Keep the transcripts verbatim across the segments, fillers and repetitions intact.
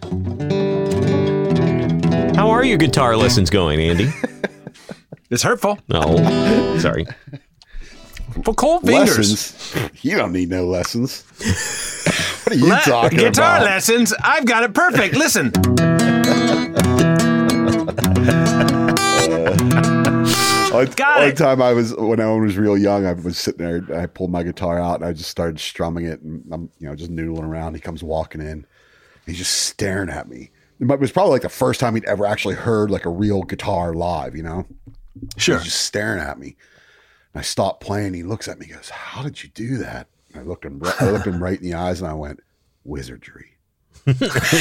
How are your guitar lessons going, Andy? It's hurtful. No, sorry. For cold fingers. Lessons? You don't need no lessons. What are you Le- talking guitar about? lessons. I've got it perfect. Listen. One, Got one it. time I was, when Owen was real young, I was sitting there, I pulled my guitar out and I just started strumming it and I'm, you know, just noodling around. He comes walking in. He's just staring at me. It was probably like the first time he'd ever actually heard like a real guitar live, you know? Sure. He's just staring at me. And I stopped playing. He looks at me and goes, how did you do that? And I looked him, right- I looked him right in the eyes and I went, wizardry. He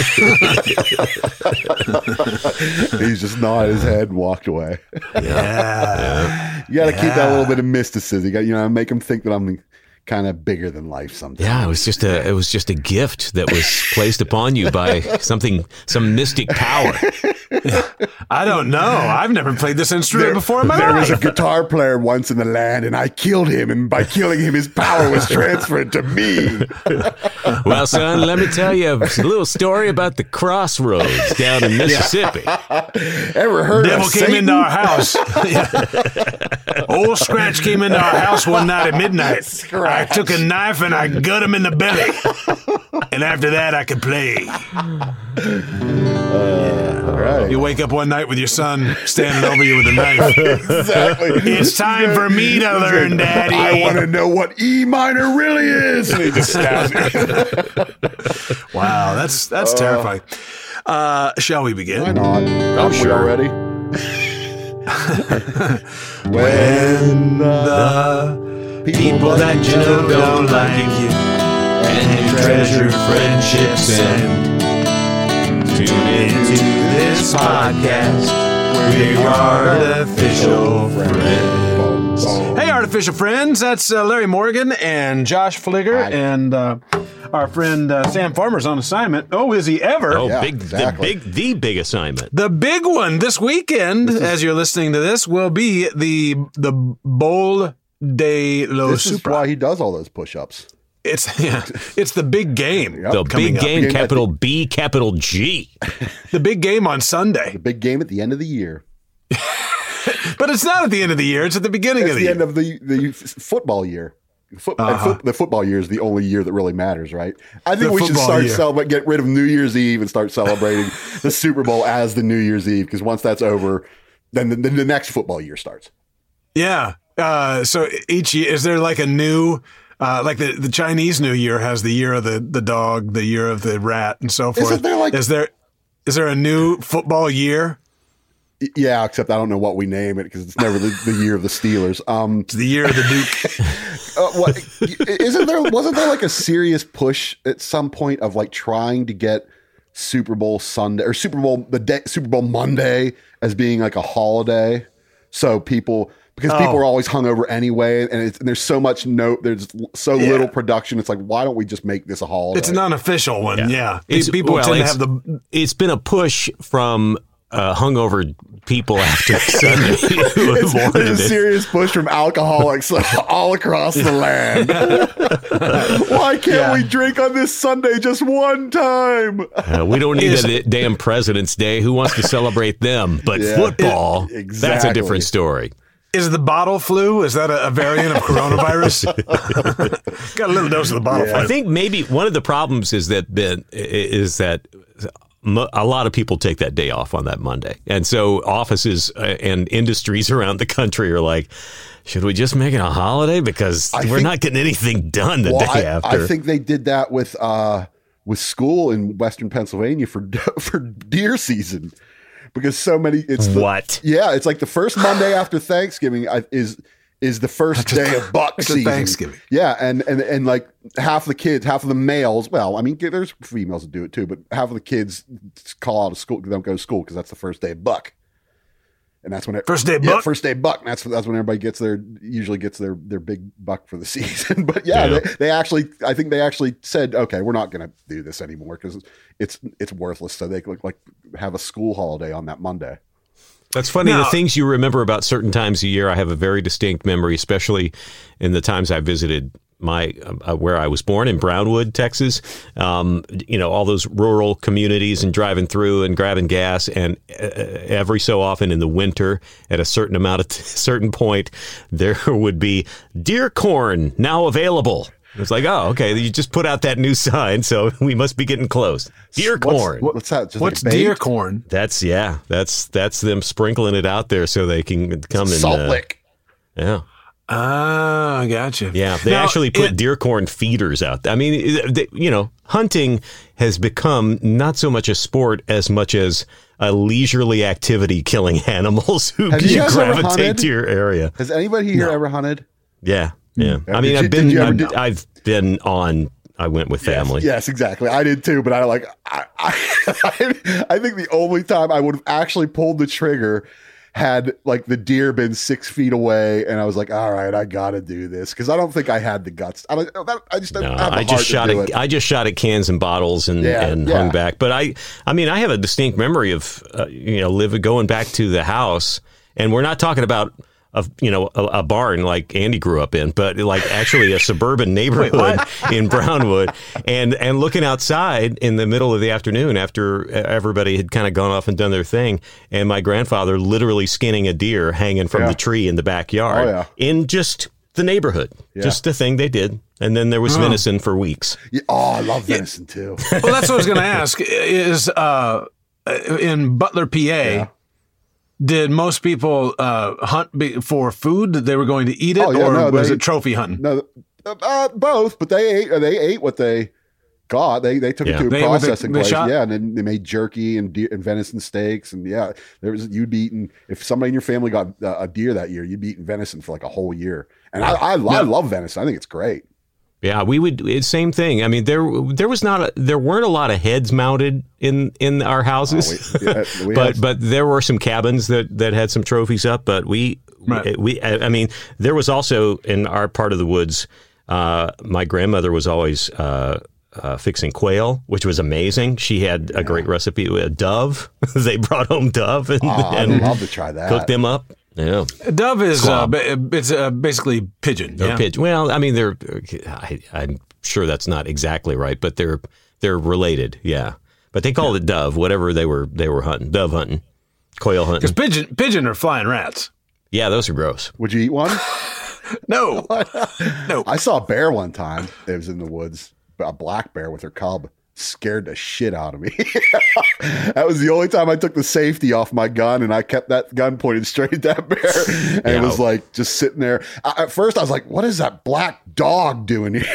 just nodded his head and walked away. Yeah. You got to keep that little bit of mysticism. You got, you know, make him think that I'm kind of bigger than life sometimes. Yeah, it was just a it was just a gift that was placed upon you by something, some mystic power. I don't know. I've never played this instrument before in my there life. was a guitar player once in the land, and I killed him, and by killing him, his power was transferred to me. Well, son, let me tell you a little story about the crossroads down in Mississippi. Ever heard Devil of came Satan? into our house. Old Scratch came into our house one night at midnight. I took a knife and I gut him in the belly. And after that, I could play. Uh, all right. You wake up one night with your son standing over you with a knife. Exactly. It's time for me to learn, Daddy. I want to know what E minor really is. And he just stabs me. Wow, that's that's terrifying. Uh, shall we begin? Why not? Oh, sure. Already. When the people that you know don't like you and you treasure friendships and tune into this podcast, we're artificial friends. Hey, artificial friends, that's uh, Larry Morgan and Josh Fligger Hi. and uh, our friend uh, Sam Farmer's on assignment. Oh, is he ever? Oh, Yeah, big, exactly. the big, the big assignment. The big one this weekend, as you're listening to this, will be the the Bowl de los This is Supra. why he does all those push-ups. It's yeah, it's the big game. Yep. The coming big up. game, Game at capital B, capital G. The big game on Sunday. The big game at the end of the year. But it's not at the end of the year. It's at the beginning It's of the, the year. end of the, the f- football year. Foot, and Uh-huh. foot, the football year is the only year that really matters, right? I think The we should football start year. celebrating, get rid of New Year's Eve and start celebrating the Super Bowl as the New Year's Eve, because once that's over, then the, then the next football year starts. Yeah. Uh, so each year, is there like a new, uh, like the, the Chinese New Year has the year of the, the dog, the year of the rat, and so forth. Isn't there like- is there is there a new football year? Y- Yeah, except I don't know what we name it because it's never the, the year of the Steelers. Um, It's the year of the Duke. uh, what isn't there? Wasn't there like a serious push at some point of like trying to get Super Bowl Sunday or Super Bowl the day, Super Bowl Monday as being like a holiday, so people because people Oh. are always hungover anyway, and, it's, and there's so much no, there's so Yeah. little production. It's like, why don't we just make this a holiday? It's an unofficial one. Yeah. Pe- It's- People well, tend to it's- have the It's been a push from uh, hungover people after Sunday who have It's, wanted there's a it. serious push from alcoholics all across the land. Why can't Yeah. we drink on this Sunday just one time? Uh, we don't need Is- a damn President's Day. Who wants to celebrate them? But Yeah. football, It- that's a exactly. different story. Is the bottle flu? Is that a, a variant of coronavirus? Got a little dose of the bottle Yeah. flu. I think maybe one of the problems is that been, is that mo- a lot of people take that day off on that Monday, and so offices uh, and industries around the country are like, should we just make it a holiday because I we're think- not getting anything done the Well, day I, after? I think they did that with uh, with school in Western Pennsylvania for for deer season because so many. It's the, What? Yeah, it's like the first Monday after Thanksgiving I- is is the first day of buck After season. Thanksgiving. Yeah, and and and like half the kids, half of the males. Well, I mean, there's females that do it too, but half of the kids call out of school. They don't go to school because that's the first day of buck. And that's when it, First day of yeah, buck? first day of buck. And that's that's when everybody gets their usually gets their their big buck for the season. But yeah, Yeah. They, they actually I think they actually said, okay, we're not going to do this anymore because it's it's worthless. So they could like have a school holiday on that Monday. That's funny. Now- the things you remember about certain times a year, I have a very distinct memory, especially in the times I visited my uh, where I was born in Brownwood, Texas. Um, you know, all those rural communities and driving through and grabbing gas, and uh, every so often in the winter, at a certain amount of t- certain point, there would be deer corn now available. It's like, oh, okay, you just put out that new sign, so we must be getting close. Deer corn. What's, what's that? Just What's like deer baked? corn? That's yeah. That's that's them sprinkling it out there so they can come and Salt uh, lick. Yeah. Ah, gotcha. Yeah, they Now, actually put it- deer corn feeders out. I mean, they, you know, hunting has become not so much a sport as much as a leisurely activity, killing animals who Have you guys ever gravitate hunted? to your area. Has anybody here ever hunted? Yeah, yeah. Yeah, I did mean, you- I've did been, you ever I've, do- I've been on. I went with family. Yes, yes, exactly. I did too, but I like. I, I, I think the only time I would have actually pulled the trigger had like the deer been six feet away, and I was like, "All right, I got to do this," because I don't think I had the guts. I, don't, that, I just don't No, have the I heart just to shot do at it. I just shot at cans and bottles and, Yeah, and yeah. hung back. But I I mean I have a distinct memory of uh, you know live going back to the house, and we're not talking about a you know a, a barn like Andy grew up in, but like actually a suburban neighborhood in Brownwood, and and looking outside in the middle of the afternoon after everybody had kind of gone off and done their thing, and my grandfather literally skinning a deer hanging from Yeah. the tree in the backyard Oh, yeah. in just the neighborhood, just the thing they did. And then there was venison for weeks. Yeah, oh, I love venison too. Well, that's what I was going to ask. Is uh, in Butler, P A, Yeah. did most people uh, hunt be- for food that they were going to eat it, Oh, yeah, or no, was they- it trophy hunting? No, uh, uh, both, but they ate. They ate what they got. They they took Yeah. it to a They ate what they- processing they place. shot? Yeah, and then they made jerky and deer, and venison steaks, and yeah, there was you'd be eating if somebody in your family got uh, a deer that year, you'd be eating venison for like a whole year. And I I, I love venison. I think it's great. Yeah, we would. It's same thing. I mean, there there was not a, there weren't a lot of heads mounted in in our houses, Oh, we- yeah, we but had- but there were some cabins that that had some trophies up. But we Right. we I I mean, there was also in our part of the woods. Uh, my grandmother was always uh, uh, fixing quail, which was amazing. She had a great recipe with dove. They brought home dove and, Oh, I'd and love to try that. cooked them up. Yeah. Dove is uh, Squab. ba- it's uh, basically pigeon. Or Yeah? pigeon. Well, I mean, they're. I, I'm sure that's not exactly right, but they're they're related. Yeah, but they called it dove. Whatever they were they were hunting, dove hunting, quail hunting. Because pigeon pigeon are flying rats. Yeah, those are gross. Would you eat one? No, no. I saw a bear one time. It was in the woods, a black bear with her cub. Scared the shit out of me. That was the only time I took the safety off my gun, and I kept that gun pointed straight at that bear. And Yeah. it was like just sitting there. I, at first, I was like, "What is that black dog doing here?"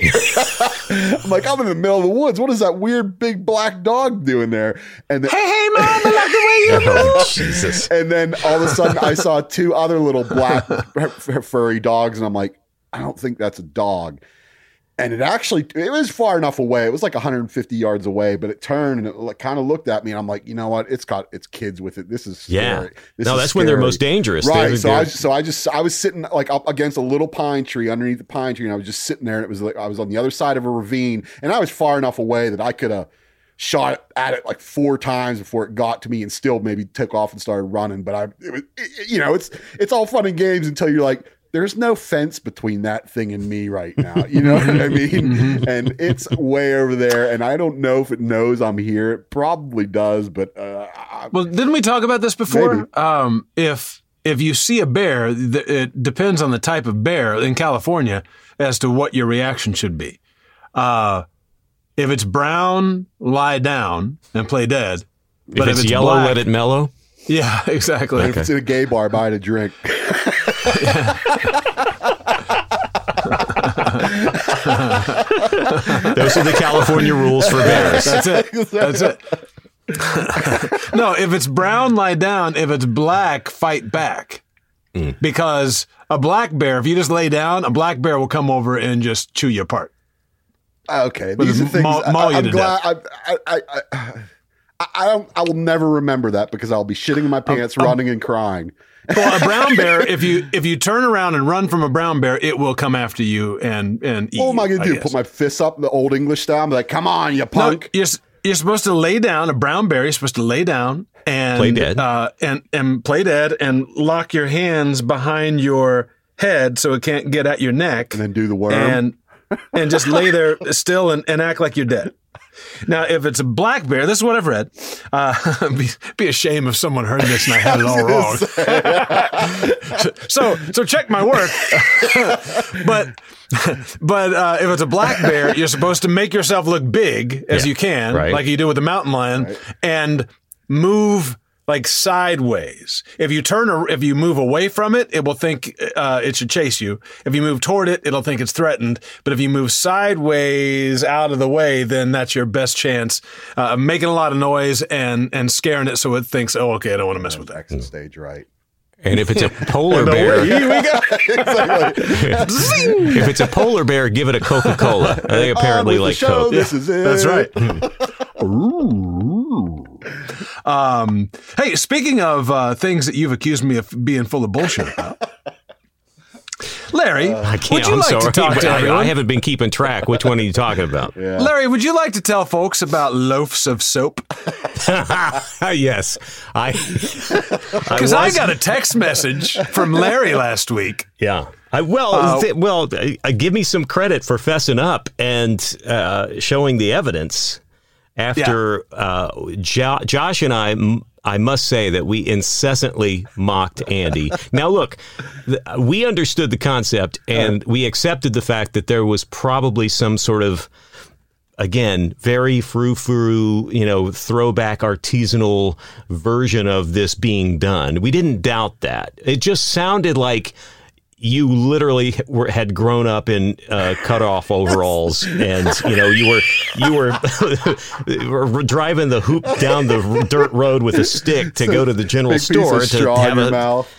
I'm like, "I'm in the middle of the woods. What is that weird big black dog doing there?" And then, Hey, hey, mom, I like the way you Oh, Jesus. and then all of a sudden, I saw two other little black f- furry dogs, and I'm like, "I don't think that's a dog." And it actually, it was far enough away. It was like one hundred fifty yards away, but it turned and it like, kind of looked at me, and I'm like, you know what? It's got its kids with it. This is Yeah. scary. This No, is that's when they're scary. most dangerous. Right. They're- so I they're- so I just I was sitting like up against a little pine tree underneath the pine tree, and I was just sitting there, and it was like I was on the other side of a ravine, and I was far enough away that I could have shot at it like four times before it got to me, and still maybe took off and started running. But I, it was, it, you know, it's it's all fun and games until you're like, there's no fence between that thing and me right now. You know what I mean? And it's way over there, and I don't know if it knows I'm here. It probably does, but uh, I, Well, didn't we talk about this before? Maybe. Um, if if you see a bear, th- it depends on the type of bear in California as to what your reaction should be. Uh, if it's brown, lie down and play dead. If it's, yellow, black- let it mellow. Yeah, exactly. if it's in a gay bar, buy it a drink. Those are the California rules for bears. That's it. That's it. No, if it's brown, lie down. If it's black, fight back. Mm. Because a black bear, if you just lay down, a black bear will come over and just chew you apart. Okay, But these are it's things. maul- I, maul you I'm to glad. I, I, I, I, I don't. I will never remember that because I'll be shitting in my pants, running and crying. Well, a brown bear, if you if you turn around and run from a brown bear, it will come after you and and eat What am I you, gonna do? guess. Put my fists up, the old English style? I'm like, come on, you No, punk! you're, s- you're supposed to lay down. A brown bear, you're supposed to lay down and Play dead. uh, and and play dead, and lock your hands behind your head so it can't get at your neck. And then do the worm. And, and just lay there still and, and act like you're dead. Now, if it's a black bear, this is what I've read. Uh, be, be a shame if someone heard this and I had it all wrong. so, so check my work. but, but uh, if it's a black bear, you're supposed to make yourself look big as Yeah, you can, right. like you do with the mountain lion, Right. and move like sideways. If you turn, or if you move away from it, it will think uh, it should chase you. If you move toward it, it'll think it's threatened. But if you move sideways out of the way, then that's your best chance uh, of making a lot of noise and and scaring it so it thinks, oh, okay, I don't want to mess with that. Exit stage right. And if it's a polar bear, Here we go. Exactly. if it's a polar bear, give it a Coca-Cola. They apparently On with like the show, Coke. This is it. That's right. Um, hey, speaking of uh, things that you've accused me of being full of bullshit about, Larry, I can't. would you I'm like sorry. to talk to I, everyone? I haven't been keeping track. Which one are you talking about? Yeah. Larry, would you like to tell folks about loaves of soap? Yes, I. Because I, I got a text message from Larry last week. Yeah. I, well, Uh, th- well, uh, give me some credit for fessing up and uh, showing the evidence. After uh, jo- Josh and I, m- I must say that we incessantly mocked Andy. Now, look, th- we understood the concept and we accepted the fact that there was probably some sort of, again, very frou-frou, you know, throwback artisanal version of this being done. We didn't doubt that. It just sounded like you literally were, had grown up in uh, cut-off overalls, and you know you were you were, were driving the hoop down the dirt road with a stick to go to the general Big store piece of to straw have in your a. mouth.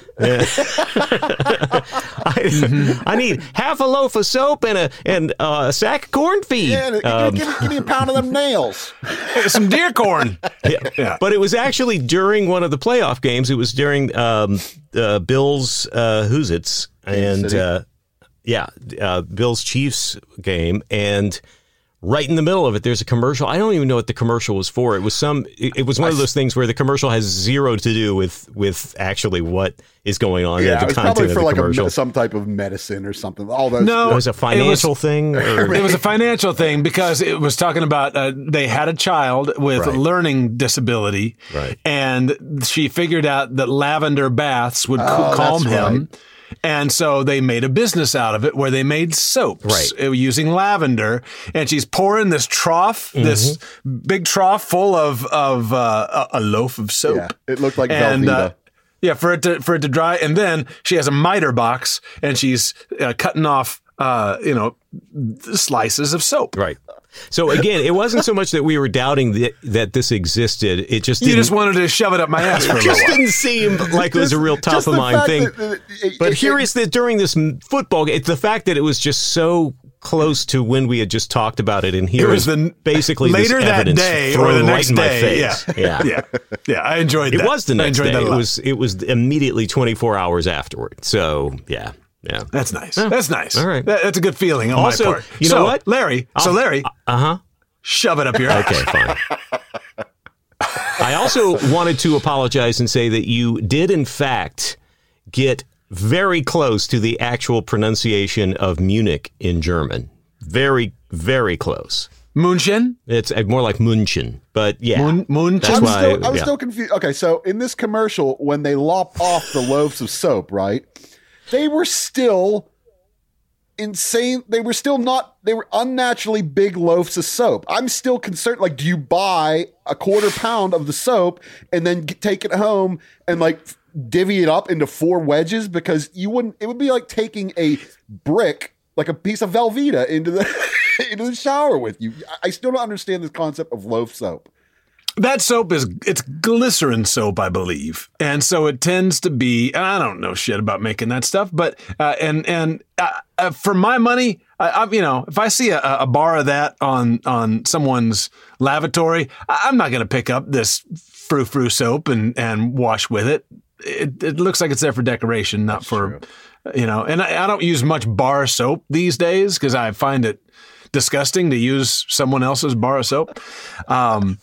I, I need half a loaf of soap and a and uh, a sack of corn feed. Yeah, give, Um, give, give me a pound of them nails. Some deer corn. Yeah. Yeah. But it was actually during one of the playoff games. It was during um, uh, Bills uh, Who's It's and City. uh, yeah, uh, Bills Chiefs game, and right in the middle of it, there's a commercial. I don't even know what the commercial was for. It was some. It, it was one of those things where the commercial has zero to do with with actually what is going on. Yeah, the it was content probably of for the like commercial. a, some type of medicine or something. All those. No. It was a financial thing. Or, It was a financial thing because it was talking about uh, they had a child with Right. learning disability, Right. and she figured out that lavender baths would Oh, calm that's him. right. And so they made a business out of it where they made soaps Right. uh, using lavender. And she's pouring this trough, this big trough full of of uh, a a loaf of soap. Yeah, it looked like and Velveeta. uh, yeah, for it to for it to dry, and then she has a miter box, and she's uh, cutting off, uh, you know, slices of soap. right. So again, it wasn't so much that we were doubting that, that this existed. It just You didn't. just wanted to shove it up my ass for a it little just while. didn't seem like it was a real top Just of the mind fact thing. that- that it- But it- here it- is that during this m- football game, the fact that it was just so close to when we had just talked about it, and here It was is the basically later this that evidence day or thrown the right next in my day. face. Yeah. yeah. yeah, yeah. I enjoyed It that. was the I next enjoyed day. that a It lot. was it was immediately twenty-four hours afterward. So yeah, yeah. That's nice. That's nice. All right. That- that's a good feeling on Also, my part. you know So, what? Larry? So Larry, Uh huh. shove it up your ass. Okay, fine. I also wanted to apologize and say that you did, in fact, get very close to the actual pronunciation of Munich in German. Very, very close. Munchen? It's uh, more like München, but yeah. Mun- Munchen? That's I'm why, still, I'm yeah. still confused. Okay, so in this commercial, when they lop off the loaves of soap, right? They were still insane. They were still not, they were unnaturally big loaves of soap. I'm still concerned. Like, do you buy a quarter pound of the soap and then get, take it home and like divvy it up into four wedges? Because you wouldn't, it would be like taking a brick, like a piece of Velveeta into the, into the shower with you. I still don't understand this concept of loaf soap. That soap is, it's glycerin soap, I believe. And so it tends to be, and I don't know shit about making that stuff, but, uh, and, and, uh, uh, for my money, I, I, you know, if I see a, a bar of that on, on someone's lavatory, I, I'm not going to pick up this frou-frou soap and, and wash with it. It, it looks like it's there for decoration, not for, you know, and I, I don't use much bar soap these days because I find it disgusting to use someone else's bar of soap. Um,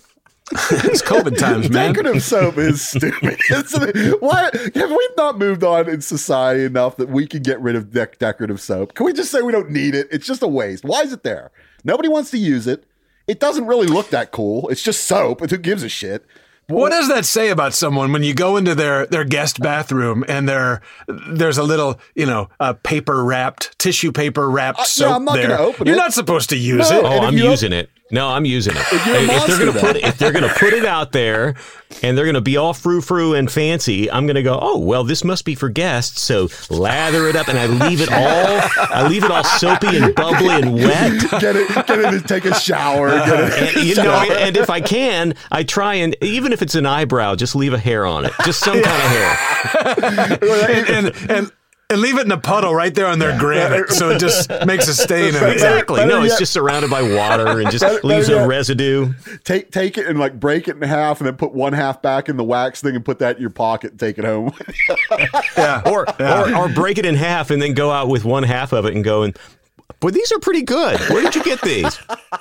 It's COVID times, man. Decorative soap is stupid. Why have we not moved on in society enough that we can get rid of de- decorative soap? Can we just say we don't need it? It's just a waste. Why is it there? Nobody wants to use it. It doesn't really look that cool. It's just soap. Who gives a shit? What does that say about someone when you go into their, their guest bathroom and there there's a little, you know, uh, paper wrapped, tissue paper wrapped uh, soap yeah, I'm not there? Gonna open You're it. not supposed to use no, it. Oh, I'm you using it. No, I'm using it. If, you're a if they're gonna monster, put it, if they're gonna put it out there and they're gonna be all frou frou and fancy, I'm gonna go, oh well, this must be for guests. So lather it up, and I leave it all. I leave it all soapy and bubbly and wet. Get it, get it, and take a shower. Get it, And, you know, and if I can, I try and even if it's an eyebrow, just leave a hair on it, just some kind of hair. and, and, and And leave it in a puddle right there on their granite, so it just makes a stain in it. Exactly. Better No, it's yet- just surrounded by water and just Better- leaves better a yet- residue. Take take it and like break it in half, and then put one half back in the wax thing, and put that in your pocket and take it home. Yeah. Or, or or break it in half and then go out with one half of it and go and, boy, these are pretty good. Where did you get these?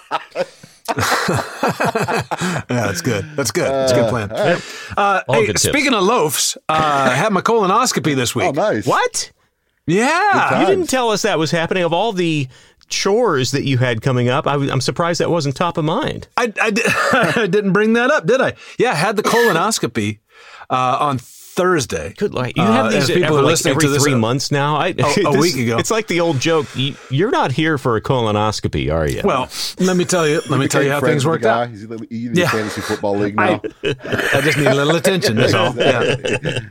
Yeah, that's good. That's good. That's a good plan. Uh, All hey, good tips. speaking of loafs, uh, I had my colonoscopy this week. Oh, nice. What? Yeah. You didn't tell us that was happening. Of all the chores that you had coming up, I was, I'm surprised that wasn't top of mind. I, I, di- I didn't bring that up, did I? Yeah, I had the colonoscopy uh, on Thursday. Good, like you Uh, have as these people every, are like, listening every to this, three uh, months now. I, a this- week ago. It's like the old joke. You, you're not here for a colonoscopy, are you? Well, let me tell you. Let me tell you how things worked out. He's in the, he's in the Yeah. fantasy football league now. I, I just need a little attention. That's all. Yeah.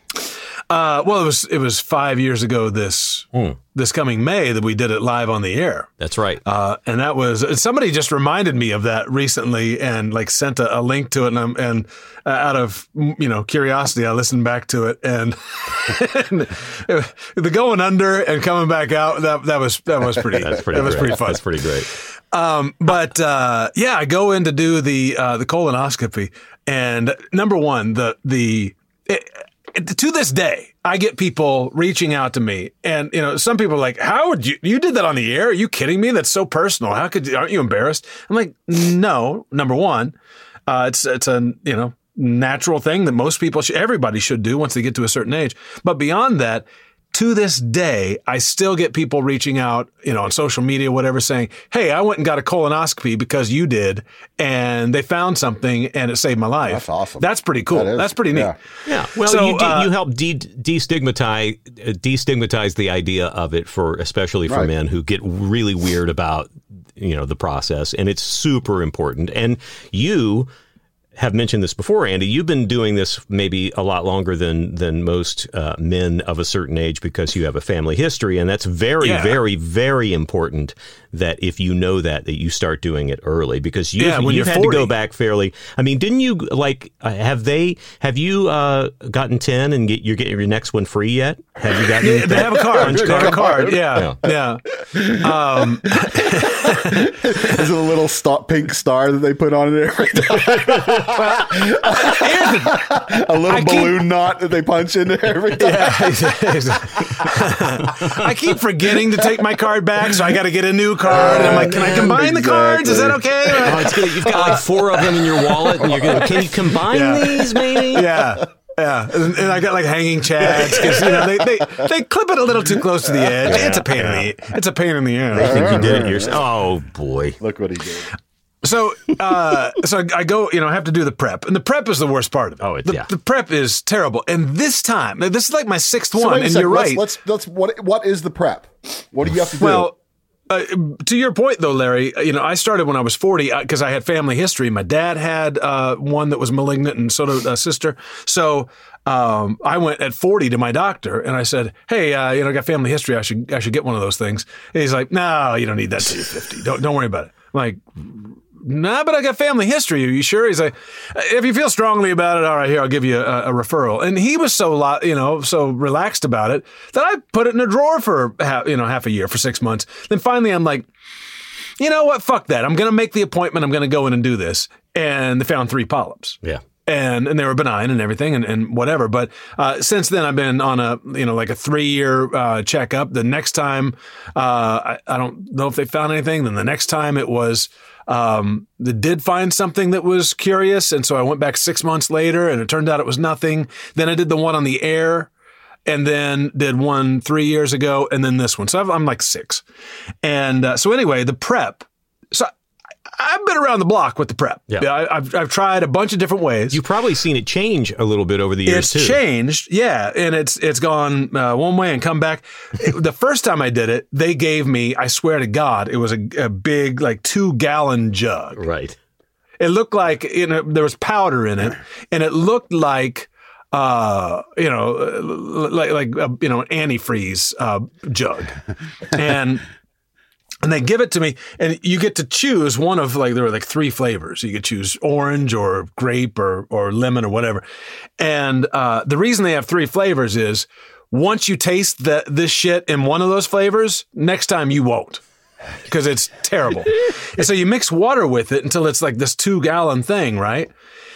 Uh, well, it was it was five years ago this this coming May that we did it live on the air. That's right. Uh, and that was somebody just reminded me of that recently and like sent a, a link to it, and I'm, and uh, out of you know curiosity, I listened back to it, and, and the going under and coming back out that that was that was pretty That's pretty. that was great. pretty fun. That's pretty great. Um, but uh, yeah, I go in to do the uh, the colonoscopy, and number one, the the it, to this day, I get people reaching out to me, and you know, some people are like, "How would you? You did that on the air? Are you kidding me? That's so personal. How could? Aren't you embarrassed?" I'm like, "No. Number one, uh, it's it's a you know natural thing that most people, should, everybody should do once they get to a certain age. But beyond that." To this day, I still get people reaching out, you know, on social media, whatever, saying, "Hey, I went and got a colonoscopy because you did, and they found something, and it saved my life." That's awesome. That's pretty cool. That is, That's pretty neat. yeah. Yeah. Well, So, you, de- uh, you help de- destigmatize uh, destigmatize the idea of it for especially for Right. men who get really weird about you know the process, and it's super important. And you have mentioned this before, Andy. You've been doing this maybe a lot longer than than most uh, men of a certain age because you have a family history, and that's very, Yeah. very, very important. That if you know that, that you start doing it early because you've, Yeah, when you've you're had to go forty. back fairly. I mean, didn't you like uh, have they have you uh, gotten ten and get, you're getting your next one free yet? Have you gotten? Yeah, they have a card. punch They have a card? card. Yeah, yeah. Um, Is it a little star, pink star that they put on it every time? A little I keep- balloon knot that they punch in there every time. I keep forgetting to take my card back, so I got to get a new card. And I'm like, "Can I combine the cards? Is that okay?" Oh, it's good. You've got like four of them in your wallet, and you're gonna. Can you combine Yeah. these, maybe? Yeah. Yeah, and, and I got like hanging chads because you know they, they they clip it a little too close to the edge. It's a pain in the it's a pain in the I ass. think you did it yourself. Oh boy. Look what he did. So, uh, so I go, you know, I have to do the prep, and the prep is the worst part of it. Oh, it's- the, yeah. the prep is terrible. And this time, this is like my sixth So one, wait a and second, you're let's, right. Let's let's what what is the prep? What do you have to do? Well, uh, to your point, though, Larry, you know, I started when I was forty because I had family history. My dad had uh, one that was malignant, and so did a sister. So um, I went at forty to my doctor, and I said, "Hey, uh, you know, I got family history. I should I should get one of those things." And he's like, "No, you don't need that till you're fifty. Don't don't worry about it." I'm like, "Nah, but I got family history. Are you sure?" He's like, "If you feel strongly about it, all right, here, I'll give you a, a referral." And he was so, lo- you know, so relaxed about it that I put it in a drawer for, half, you know, half a year, for six months. Then finally I'm like, you know what? Fuck that. I'm going to make the appointment. I'm going to go in and do this. And they found three polyps. Yeah. And and they were benign and everything and, and whatever. But uh, since then, I've been on a, you know, like a three year uh, checkup. The next time, uh, I, I don't know if they found anything. Then the next time it was Um, they did find something that was curious. And so I went back six months later and it turned out it was nothing. Then I did the one on the air and then did one three years ago and then this one. So I've, I'm like six. And uh, so anyway, the prep. So I've been around the block with the prep. Yeah. I, I've, I've tried a bunch of different ways. You've probably seen it change a little bit over the years, It's too. changed, yeah, and it's it's gone uh, one way and come back. It- the first time I did it, they gave me, I swear to God, it was a, a big, like, two-gallon jug. Right. It looked like, you know, there was powder in it, and it looked like, uh, you know, like, like uh, you know, an antifreeze uh, jug. And... And they give it to me, and you get to choose one of, like, there were like three flavors. You could choose orange or grape or or lemon or whatever. And uh, the reason they have three flavors is once you taste the, this shit in one of those flavors, next time you won't because it's terrible. And so you mix water with it until it's like this two gallon thing, right?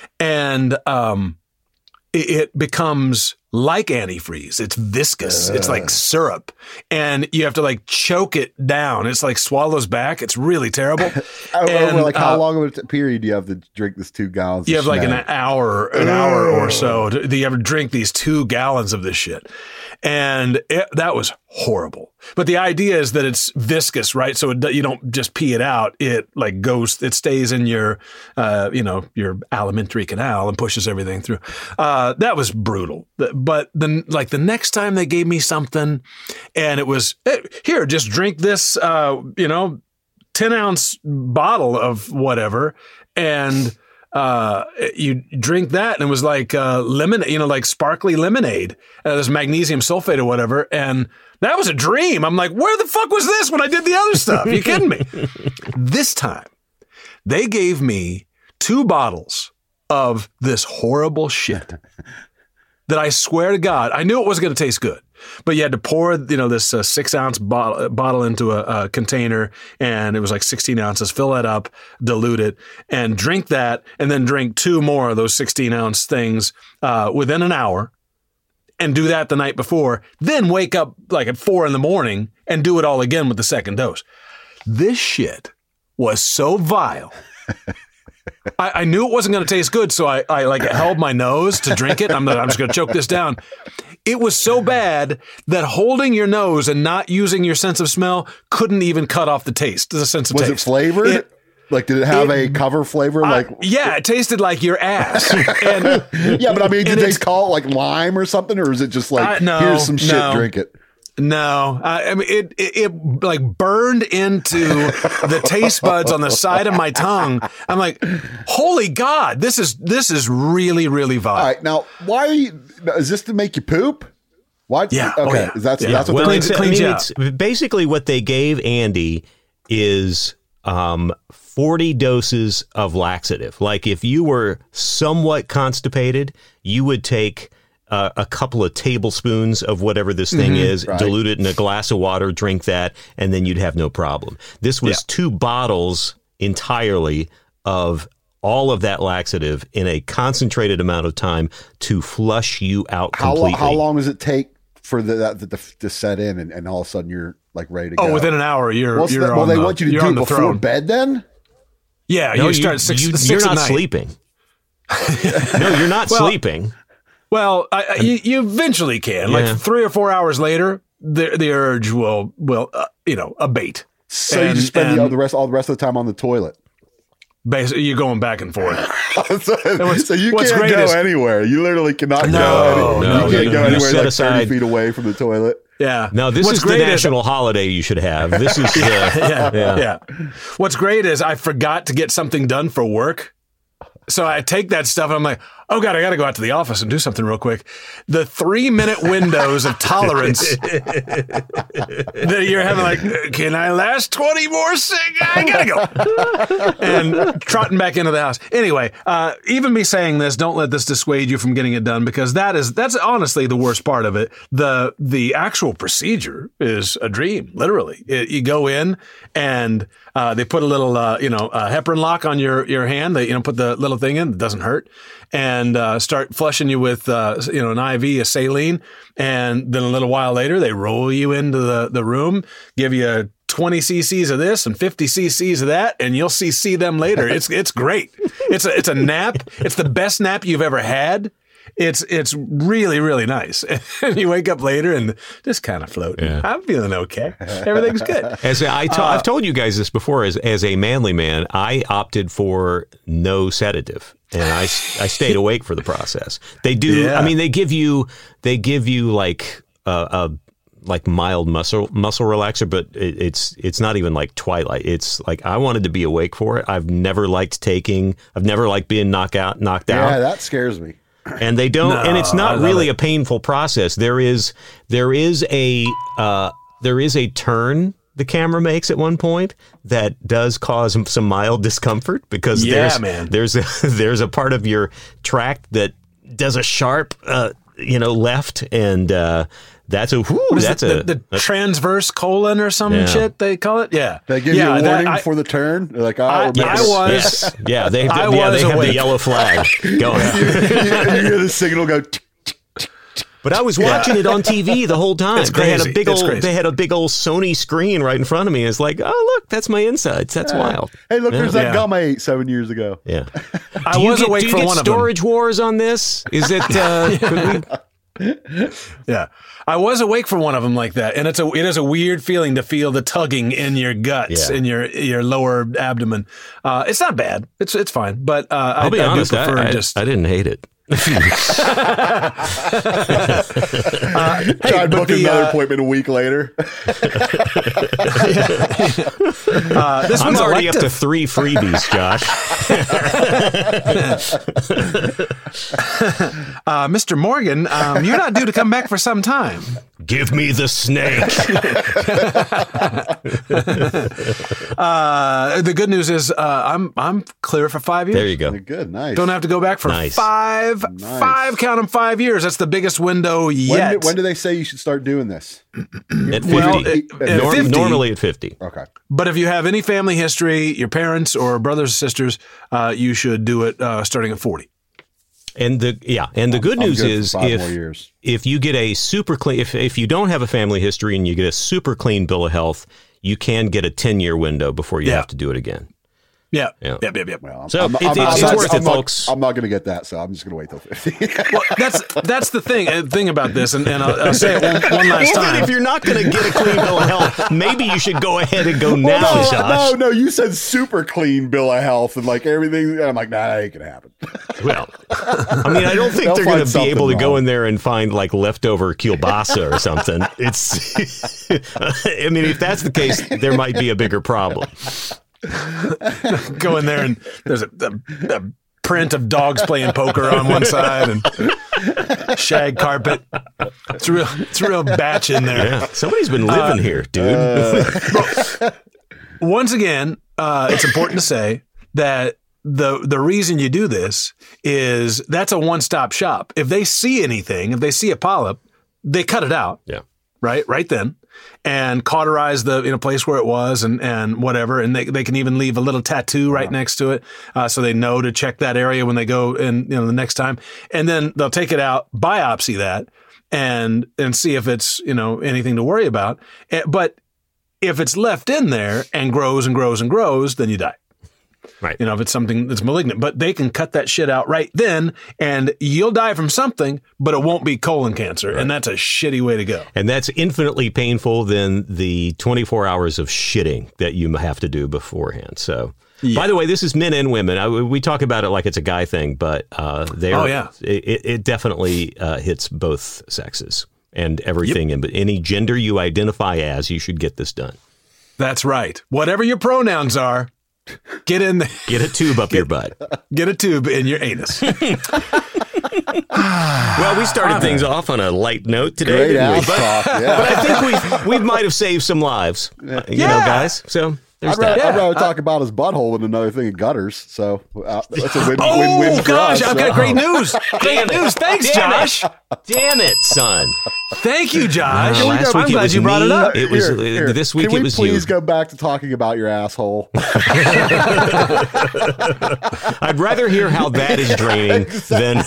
And um, it, it becomes like antifreeze. It's viscous. Uh. It's like syrup. And you have to like choke it down. It's like swallows back. It's really terrible. And, and, like how uh, long of a period do you have to drink this two gallons? You of have like an Schmack? hour, an hour or so. Do you ever drink these two gallons of this shit? And it, that was horrible. But the idea is that it's viscous, right? So it, you don't just pee it out. It like goes, it stays in your, uh, you know, your alimentary canal and pushes everything through. Uh, that was brutal. But then like the next time they gave me something and it was, hey, here, just drink this, uh, you know, ten ounce bottle of whatever. And, uh, you drink that and it was like, uh, lemonade, you know, like sparkly lemonade, uh, there's magnesium sulfate or whatever. And that was a dream. I'm like, where the fuck was this when I did the other stuff? You kidding me? This time they gave me two bottles of this horrible shit that I swear to God, I knew it wasn't going to taste good. But you had to pour, you know, this uh, six ounce bottle, bottle into a, a container, and it was like sixteen ounces. Fill that up, dilute it, and drink that, and then drink two more of those sixteen ounce things uh, within an hour, and do that the night before. Then wake up like at four in the morning and do it all again with the second dose. This shit was so vile. I, I knew it wasn't going to taste good, so I, I like held my nose to drink it. I'm, I'm just going to choke this down. It was so bad that holding your nose and not using your sense of smell couldn't even cut off the taste, the sense of Was taste. it flavored? It, like, did it have it, a cover flavor? I, Like, yeah, it tasted like your ass. And, yeah, but I mean, did and they it's- call it like lime or something, or is it just like Uh, no, here's some shit, no. drink it? No, I, I mean it, it. It like burned into the taste buds on the side of my tongue. I'm like, holy God, this is this is really really vile. All right, now why is this to make you poop? Why? Yeah, Okay. oh, yeah. Is that, Yeah. that's what Well, they're it's, I cleans mean, you it's basically what they gave Andy is um, forty doses of laxative. Like if you were somewhat constipated, you would take uh, a couple of tablespoons of whatever this thing Mm-hmm. is, Right. dilute it in a glass of water, drink that, and then you'd have no problem. This was Yeah. two bottles entirely of all of that laxative in a concentrated amount of time to flush you out how, lo- completely. how long does it take for the, that to, to set in, and, and all of a sudden you're like ready to go? Oh, within an hour, you're What's you're the- on well, they the, want you to you're do on it the before throne. bed. Then Yeah, No, you start at six. you, six you're at not night. sleeping. No, you're not Well, sleeping. Well, I, I, you, you eventually can. Yeah. Like three or four hours later, the the urge will will uh, you know abate. so you And- just spend the, and- the rest all the rest of the time on the toilet. Basically, you're going back and forth. so, what's- so you what's can't great go is- anywhere. You literally cannot No, go. Any, no, you can't you- go you anywhere set like aside- thirty feet away from the toilet. Yeah. No, this What's is the great is- national holiday you should have. This is the, yeah, yeah. yeah. What's great is I forgot to get something done for work. So I take that stuff and I'm like, oh God, I got to go out to the office and do something real quick. The three minute windows of tolerance that you're having, like, can I last twenty more seconds? I got to go. And trotting back into the house. Anyway, uh, even me saying this, don't let this dissuade you from getting it done, because that is, that's honestly the worst part of it. The, the actual procedure is a dream, literally. It, you go in and uh, they put a little, uh, you know, uh, heparin lock on your, your hand. They, you know, put the little thing in. It doesn't hurt. And uh, start flushing you with, uh, you know, an I V, a saline. And then a little while later, they roll you into the, the room, give you a twenty cc's of this and fifty cc's of that, and you'll see see them later. It's it's great. It's a it's a nap. It's the best nap you've ever had. It's it's really, really nice. And you wake up later and just kind of floating. Yeah. I'm feeling okay. Everything's good. As I to, uh, I've told you guys this before, as as a manly man, I opted for no sedative, and I, I stayed awake for the process. They do. Yeah. I mean, they give you they give you like a, a like mild muscle muscle relaxer, but it, it's it's not even like Twilight. It's like I wanted to be awake for it. I've never liked taking. I've never liked being knocked out knocked Yeah, out. that scares me. And they don't, No, and it's I not love really it. a painful process. There is, there is a, uh, there is a turn the camera makes at one point that does cause some mild discomfort because Yeah, there's, man. there's a, there's a part of your tract that does a sharp, uh, you know, left, and uh, that's a, whew, What is that's it, a, the, the transverse colon or some Yeah. shit they call it? Yeah. They give yeah, you a that- warning I- before the turn. They're like, oh, I- we're making I a- was- yes, yeah, they, I yeah, was they have awake. the yellow flag going. you, you hear the signal go. tick, But I was watching it on T V the whole time. It's They had a crazy. big It's old, crazy. they had a big old Sony screen right in front of me. It's like, oh look, that's my insides. That's wild. Hey, look, there's that Yeah. gum I ate seven years ago. Yeah. I Do you was get, awake do you for get one of them. storage wars on this? Is it? Uh, could we, Yeah, I was awake for one of them like that, and it's a it is a weird feeling to feel the tugging in your guts, Yeah. in your your lower abdomen. Uh, it's not bad. It's it's fine, but uh, I, I'll be I honest. do prefer I, I, just. I didn't hate it. Tried but booking the, another uh, appointment a week later. uh, this I'm one's already up elective. to three freebies, Josh. uh, Mister Morgan, um, you're not due to come back for some time. Give me the snake. Uh, the good news is uh, I'm I'm clear for five years. There you go. Good, nice. Don't have to go back for Nice. five, Nice. five, count them, five years. That's the biggest window when, yet. do, when do they say you should start doing this? At fifty. Well, it- at Norm- fifty normally at fifty. Okay. But if you have any family history, your parents or brothers or sisters, uh, you should do it uh, starting at forty. And the yeah, and the good I'm news good for is five if more years. if you get a super clean, if if you don't have a family history and you get a super clean bill of health, you can get a ten year window before you Yeah. have to do it again. Yeah. Yeah. Yep, yep, yep. Well, I'm, So I'm, it- I'm, it's- I'm it's not, worth I'm it, not- folks. I'm not going to get that, so I'm just going to wait till fifty. Well, that's that's the thing uh, thing about this, and, and I'll, I'll say it one, one last Well, then time. if you're not going to get a clean bill of health, maybe you should go ahead and go now, Well, no, Josh. no, no. You said super clean bill of health and like everything. And I'm like, nah, that ain't going to happen. Well, I mean, I don't think They'll they're going find to be able to something go wrong. in there and find like leftover kielbasa or something. It's, I mean, if that's the case, there might be a bigger problem. Go in there and there's a, a, a print of dogs playing poker on one side and shag carpet. It's a real, it's a real batch in there. Yeah, somebody's been living here, dude. Once again, uh, it's important to say that the the reason you do this is that's a one stop shop. If they see anything, if they see a polyp, they cut it out. yeah. right right then and cauterize the you know place where it was and and whatever, and they they can even leave a little tattoo right next to it uh, so they know to check that area when they go and you know the next time, and then they'll take it out, biopsy that, and and see if it's you know anything to worry about. Eh, but if it's left in there and grows and grows and grows, then you die. Right. You know, if it's something that's malignant, but they can cut that shit out right then and you'll die from something, but it won't be colon cancer. And that's a shitty way to go. And that's infinitely painful than the twenty-four hours of shitting that you have to do beforehand. So, by the way, this is men and women. I, we talk about it like it's a guy thing, but uh, they Oh, yeah. it, it definitely uh, hits both sexes and everything. And any gender you identify as, you should get this done. That's right. Whatever your pronouns are, get in there. Get a tube up your butt. Get a tube in your anus. Well, we started things off on a light note today, Great didn't we? ass But, talk. but Yeah. I think we we might have saved some lives, uh, you know, Yeah. guys. So there's I'd rather, that. I'd rather Yeah, talk about his butthole than another thing of gutters. So uh, that's a win, Oh, win-win for gosh, us. I've so. got great news. Great Damn it. news. Thanks, Damn Josh. It. Damn it, son. Thank you, Josh. Uh, last I'm week it glad was you brought me. it up. It was Here, uh, here. this week. Can we It was please you. go back to talking about your asshole? I'd rather hear how that is draining than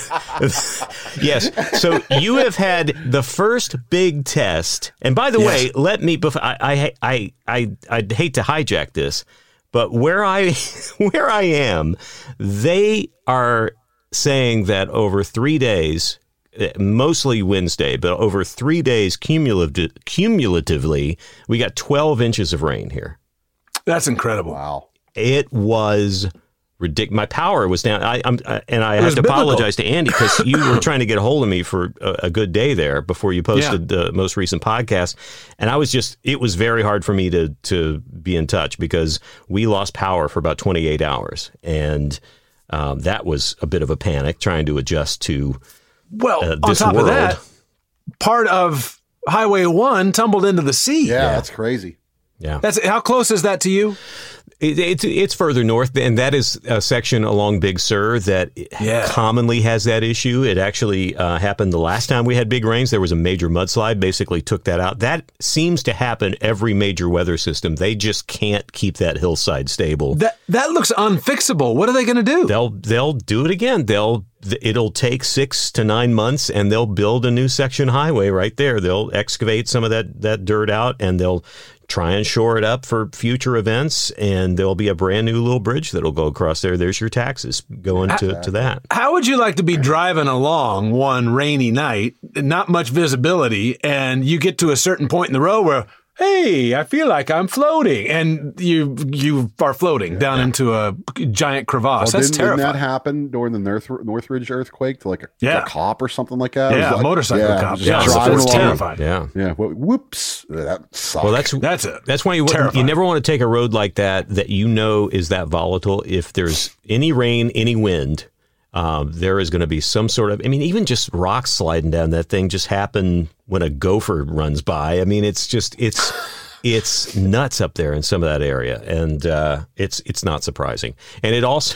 yes. So you have had the first big test, and by the Yes. way, let me. Before I, I, I, I, I'd hate to hijack this, but where I, where I am, they are saying that over three days, mostly Wednesday, but over three days cumulative, cumulatively, we got twelve inches of rain here. That's incredible. Wow. It was ridiculous. My power was down. I, I'm, I, and I have was to biblical. apologize to Andy because you were trying to get a hold of me for a, a good day there before you posted the most recent podcast. And I was just, it was very hard for me to, to be in touch because we lost power for about twenty-eight hours. And um, that was a bit of a panic trying to adjust to Well, uh, on this top world. of that, part of Highway One tumbled into the sea. Yeah, that's crazy. Yeah. That's how close is that to you? It, it's it's further north, and that is a section along Big Sur that Yeah. commonly has that issue. It actually uh, happened the last time we had big rains. There was a major mudslide, basically took that out. That seems to happen every major weather system. They just can't keep that hillside stable. That that looks unfixable. What are they going to do? They'll they'll do it again. They'll it'll take six to nine months, and they'll build a new section highway right there. They'll excavate some of that that dirt out, and they'll try and shore it up for future events, and there'll be a brand new little bridge that'll go across there. There's your taxes going to, to that. How would you like to be driving along one rainy night, not much visibility, and you get to a certain point in the road where, hey, I feel like I'm floating, and you you are floating down into a giant crevasse. Well, That's didn't, terrifying. didn't that happen during the North, Northridge earthquake to like a, Yeah. a cop or something like that? It Yeah, was like- motorcycle yeah, cop. just Yeah, it's driving the along. terrifying. Yeah. Yeah, wh- whoops. That sucked. Well, that's That's a that's why you wouldn't- you terrifying. never want to take a road like that that you know is that volatile. If there's any rain, any wind, um, there is going to be some sort of. I mean, even just rocks sliding down that thing just happen when a gopher runs by. I mean, it's just it's. It's nuts up there in some of that area, and uh, it's it's not surprising. And it also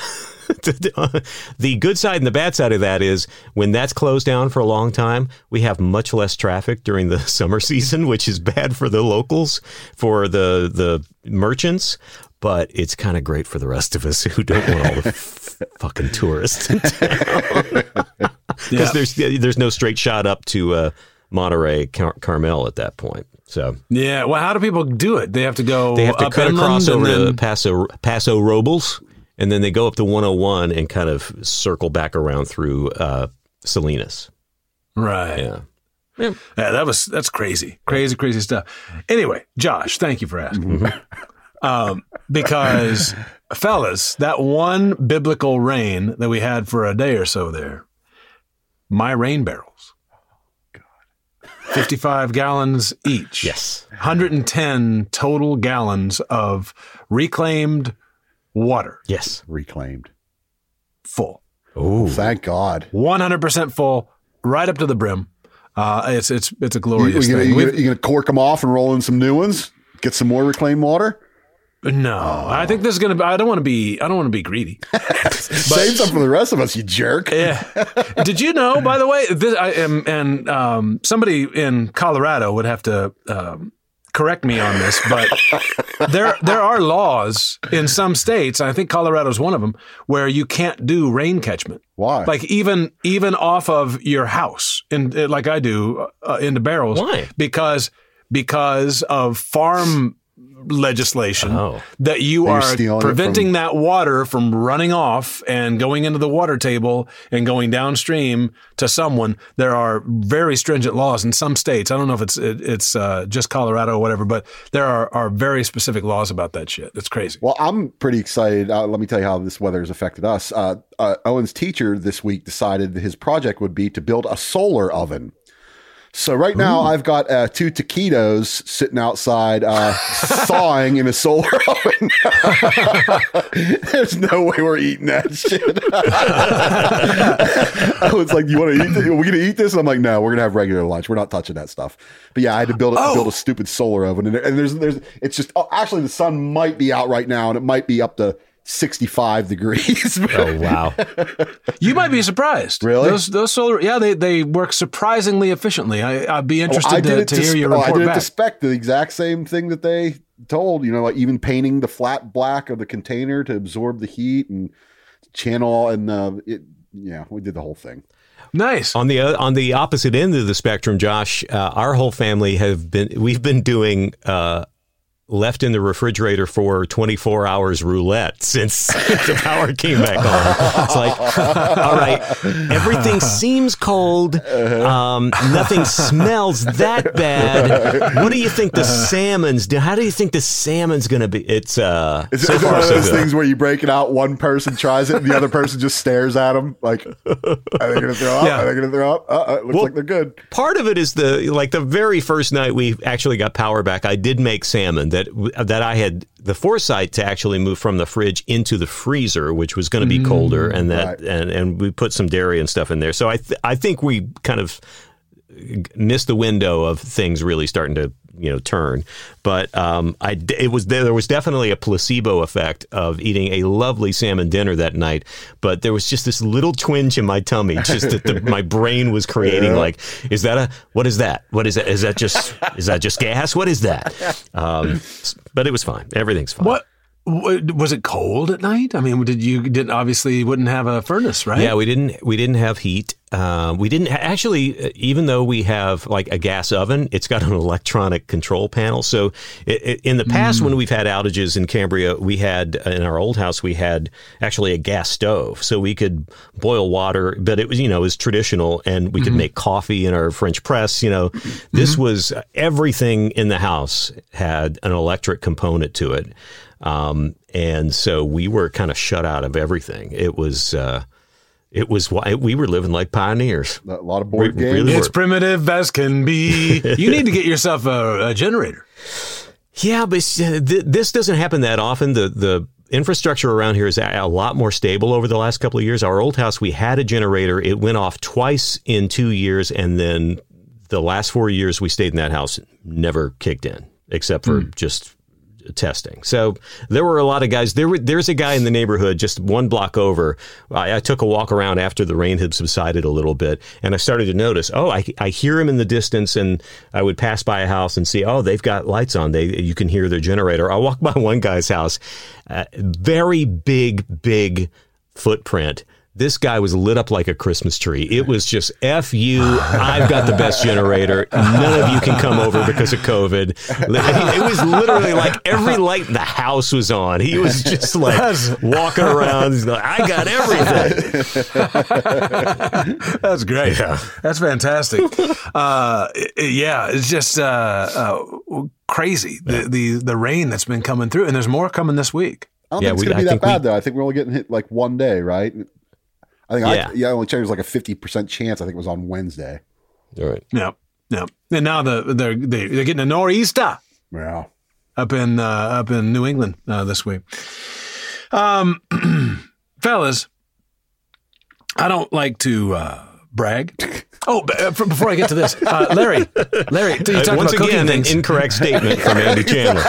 the good side and the bad side of that is when that's closed down for a long time, we have much less traffic during the summer season, which is bad for the locals, for the the merchants. But it's kind of great for the rest of us who don't want all the f- fucking tourists in town, because Yeah. there's there's no straight shot up to uh, Monterey Car- Carmel at that point. So. Yeah. Well, how do people do it? They have to go. They have to up cut inland across and over to then- Paso Paso Robles, and then they go up to one oh one and kind of circle back around through uh, Salinas. Right. Yeah. Yeah, that was that's crazy, crazy, crazy stuff. Anyway, Josh, thank you for asking. um, because, fellas, that one biblical rain that we had for a day or so there, my rain barrels, fifty-five gallons each. Yes. one hundred ten total gallons of reclaimed water, Yes. reclaimed. full, Oh. Thank God. one hundred percent full, right up to the brim. Uh, it's it's it's a You, glorious you, gonna, thing. you, We've- gonna, you gonna cork them off and roll in some new ones? Get some more reclaimed water? No, I think this is gonna be. I don't want to be. I don't want to be greedy. Save some for the rest of us, you jerk. Yeah. Did you know? By the way, this I am, and um, somebody in Colorado would have to um, correct me on this, but there there are laws in some states. I think Colorado's one of them where you can't do rain catchment. Why? Like even even off of your house, in like I do uh, into barrels. Why? Because because of farm legislation Oh. that you You're are stealing it preventing from- that water from running off and going into the water table and going downstream to someone. There are very stringent laws in some states. I don't know if it's it, it's uh, just Colorado or whatever, but there are, are very specific laws about that shit. It's crazy. Well, I'm pretty excited. Uh, let me tell you how this weather has affected us. Uh, uh, Owen's teacher this week decided his project would be to build a solar oven. So right now I've got uh, two taquitos sitting outside uh, thawing in a solar oven. There's no way we're eating that shit. I was like, "You want to eat this? Are we gonna eat this?" And I'm like, "No, we're gonna have regular lunch. We're not touching that stuff." But yeah, I had to build a, Oh. build a stupid solar oven, and, and there's there's it's just oh, actually the sun might be out right now, and it might be up to sixty-five degrees. Oh wow! You might be surprised. Really? Those those solar, yeah, they, they work surprisingly efficiently. I, I'd be interested I did to, it to to hear sp- your oh, I report did it back. to spec the exact same thing that they told. You know, like even painting the flat black of the container to absorb the heat and channel, and uh, it. Yeah, we did the whole thing. Nice. On the uh, on the opposite end of the spectrum, Josh, uh, our whole family have been we've been doing uh, left in the refrigerator for twenty-four hours roulette since the power came back on. It's like, all right, everything seems cold. Um, nothing smells that bad. What do you think the salmon's do? How do you think the salmon's going to be? It's uh, Is, so is it far one of so those good. things where you break it out, one person tries it, and the other person just stares at them like, "Are they going to throw up? Yeah. Are they going to throw up? Uh, uh, it looks Well, like they're good." Part of it is the like the very first night we actually got power back. I did make salmon that that I had the foresight to actually move from the fridge into the freezer, which was going to be colder, and that right. and and we put some dairy and stuff in there. So I th- I think we kind of missed the window of things really starting to you know turn. But um, I d- it was there was definitely a placebo effect of eating a lovely salmon dinner that night. But there was just this little twinge in my tummy, just that the, my brain was creating. Yeah. Like, is that a what is that? What is that? Is that just is that just gas? What is that? Um, but it was fine. Everything's fine. What w- was it cold at night? I mean, did you didn't obviously wouldn't have a furnace, right? Yeah, we didn't. We didn't have heat. Uh, we didn't ha- actually. Even though we have like a gas oven, it's got an electronic control panel. So it, it, in the past, when we've had outages in Cambria, we had in our old house we had actually a gas stove, so we could boil water. But it was you know it was traditional, and we could make coffee in our French press. You know, this was everything in the house had an electric component to it, um, and so we were kind of shut out of everything. It was. Uh, It was why we were living like pioneers. A lot of board We games. really It's were. primitive as can be. You need to get yourself a, a generator. Yeah, but uh, th- this doesn't happen that often. The the infrastructure around here is a, a lot more stable over the last couple of years. Our old house, we had a generator. It went off twice in two years, and then the last four years we stayed in that house never kicked in, except for just testing. So there were a lot of guys. There were, there's a guy in the neighborhood just one block over. I, I took a walk around after the rain had subsided a little bit, and I started to notice, oh, I, I hear him in the distance, and I would pass by a house and see, oh, they've got lights on. They You can hear their generator. I walked by one guy's house, uh, very big, big footprint. This guy was lit up like a Christmas tree. It was just, F you, I've got the best generator. None of you can come over because of COVID. It was literally like every light in the house was on. He was just like walking around. He's like, I got everything. That's great. Yeah. That's fantastic. Uh, yeah, it's just uh, uh, crazy, the, the the rain that's been coming through. And there's more coming this week. I don't Yeah, think it's we- going to be I that think we- bad, though. I think we're only getting hit like one day, right? I think Yeah. I, yeah, I only checked. It was like a fifty percent chance. I think it was on Wednesday. All right. Yeah, yeah. And now the, they're, they're they're getting a nor'easter Yeah. up in uh, up in New England uh, this week. Um, fellas, I don't like to uh, brag. Oh, b- uh, f- before I get to this, uh, Larry, Larry, you Uh, talked once about cooking again, an things. incorrect statement from Andy Chandler.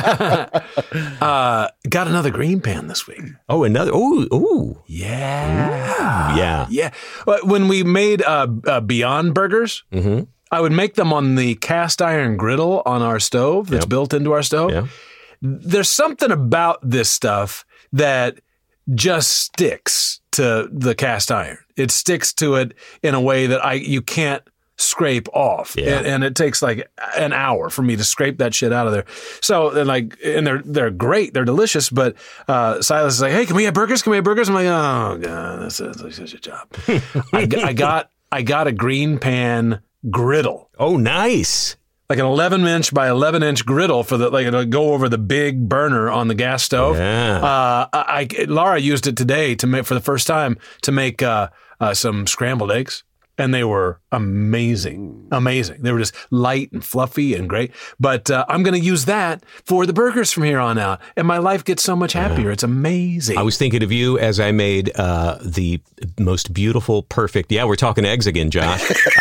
uh, got another green pan this week. Oh, another. Oh, oh, Yeah, yeah. yeah. Uh, When we made uh, uh, Beyond Burgers, Mm-hmm. I would make them on the cast iron griddle on our stove that's Yep. built into our stove. Yeah. There's something about this stuff that just sticks to the cast iron. It sticks to it in a way that I you can't scrape off, Yeah. and, and it takes like an hour for me to scrape that shit out of there. So and like, and they're they're great, they're delicious. But uh, Silas is like, "Hey, can we have burgers? Can we have burgers?" I'm like, "Oh god, that's, that's such a job." I, g- I got I got a green pan griddle. Oh, nice. Like an eleven inch by eleven inch griddle for the like to go over the big burner on the gas stove. Yeah. Uh, I, I Laura used it today to make for the first time to make uh, uh, some scrambled eggs. and they were amazing, amazing. They were just light and fluffy and great. But uh, I'm going to use that for the burgers from here on out, and my life gets so much happier. It's amazing. I was thinking of you as I made uh, the most beautiful, perfect. Yeah, we're talking eggs again, Josh. Um,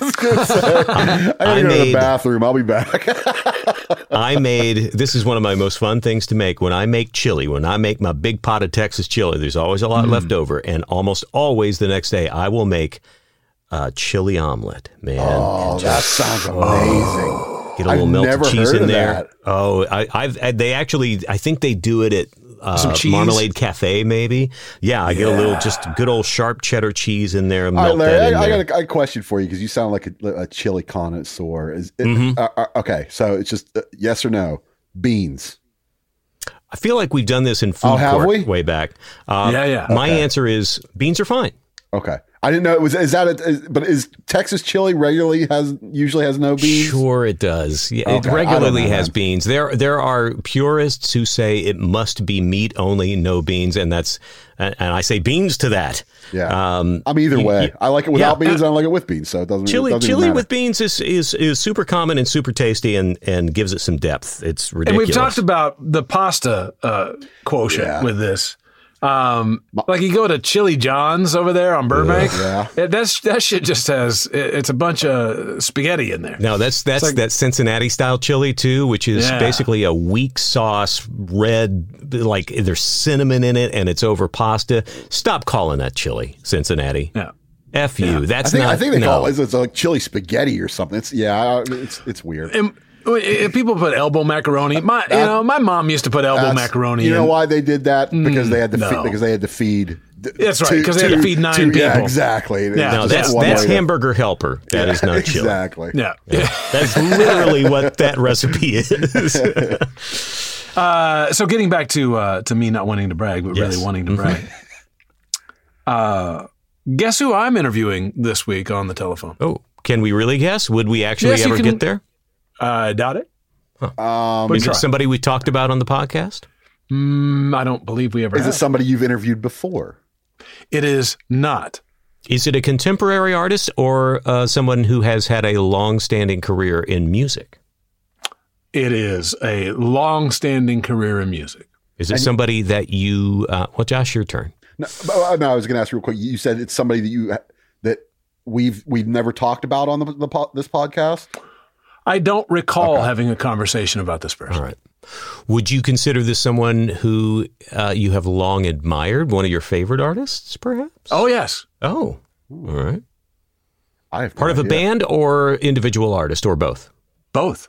I, I gotta I go made- to the bathroom. I'll be back. I made, this is one of my most fun things to make. When I make chili, when I make my big pot of Texas chili, there's always a lot mm. left over. And almost always the next day, I will make a chili omelet, man. Oh, just, that sounds amazing. Oh, get a little I've melted never cheese heard in of there. that. Oh, I, I've, I, they actually, I think they do it at uh, Some cheese? Marmalade Cafe, maybe. Yeah, I yeah. get a little, just good old sharp cheddar cheese in there. Melt All right, Larry, that in I, I there. got a, a question for you because you sound like a, a chili connoisseur. Is it, Mm-hmm. uh, uh, okay, so it's just uh, yes or no. Beans. I feel like we've done this in food Oh, have court we? way back. Uh, Yeah, yeah. My Okay. answer is beans are fine. Okay, I didn't know it was. Is that a? Is, but is Texas chili regularly has usually has no beans? Sure, it does. Yeah, Okay, it I don't regularly know, has man. beans. There, there are purists who say it must be meat only, no beans, and that's. And I say beans to that. Yeah, Um, I'm either you- way. you- I like it without yeah, beans. and I like it with beans. So it doesn't. Chili, it doesn't even chili matter. with beans is, is is is super common and super tasty, and and gives it some depth. It's And ridiculous. we've talked about the pasta uh, quotient Yeah. with this. Um, like you go to Chili John's over there on Burbank. Yeah. It, that's, that shit just has, it, it's a bunch of spaghetti in there. No, that's that's like- that Cincinnati style chili too, which is Yeah. basically a weak sauce, red, like there's cinnamon in it, and it's over pasta. Stop calling that chili, Cincinnati. Yeah. F you. I That's think not. I think they no. call it. It's, it's like chili spaghetti or something. It's yeah. It's it's weird. And, if people put elbow macaroni. My, you know, my mom used to put elbow That's- macaroni. You know in. why they did that? Because they had to no. feed, because they had to feed. th- That's right, two- 'cause they had to two- feed nine two- Yeah, people. exactly. Yeah. No, Just that's one that's way to- hamburger helper. That is not chili. Exactly. Yeah. That's literally what that recipe is. Uh, so getting back to uh, to me not wanting to brag, but Yes. really wanting to brag. uh, guess who I'm interviewing this week on the telephone? Oh, can we really guess? Would we actually Yes, you ever can- get there? I uh, doubt it. Um, Is try. it somebody we talked about on the podcast? Mm, I don't believe we ever. is have. it somebody you've interviewed before? It is not. Is it a contemporary artist or uh, someone who has had a long-standing career in music? It is a long-standing career in music. Is it somebody that you? Uh, well, Josh, your turn. No, but, no I was going to ask real quick. You said it's somebody that you that we've we've never talked about on the, the po- this podcast. I don't recall having a conversation about this person. All right. Would you consider this someone who uh, you have long admired? One of your favorite artists, perhaps? Oh yes, Oh, all right. I have no Part of a idea. band or individual artist or both? both.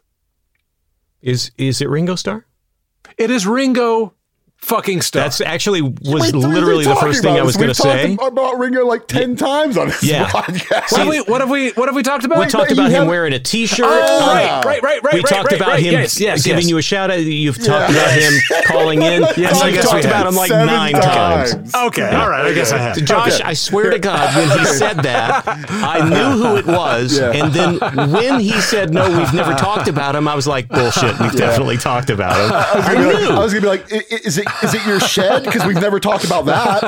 Is is it Ringo Starr? It is Ringo fucking Starr. That's actually was Wait, what are you literally the talking first thing about? I was We've going to say. talked about Ringo like ten times on this Yeah. podcast. what, have we, what have we what have we talked about? We talked you about him have- wearing a T-shirt. Oh, Um, right, right, right, right. we right, talked right, about right. him Yes, yes, giving yes. you a shout out. You've talked about him calling in. Yes, I You've guess we talked have. about him like Seven nine times. Okay, all right. I guess I have. Josh, I swear to God, when he said that, I knew who it was. Yeah. And then when he said, no, we've never talked about him, I was like, bullshit, we've definitely talked about him. I was I gonna be like- knew. I was gonna be like, "I- I- is it is it your shed? Because we've never talked about that.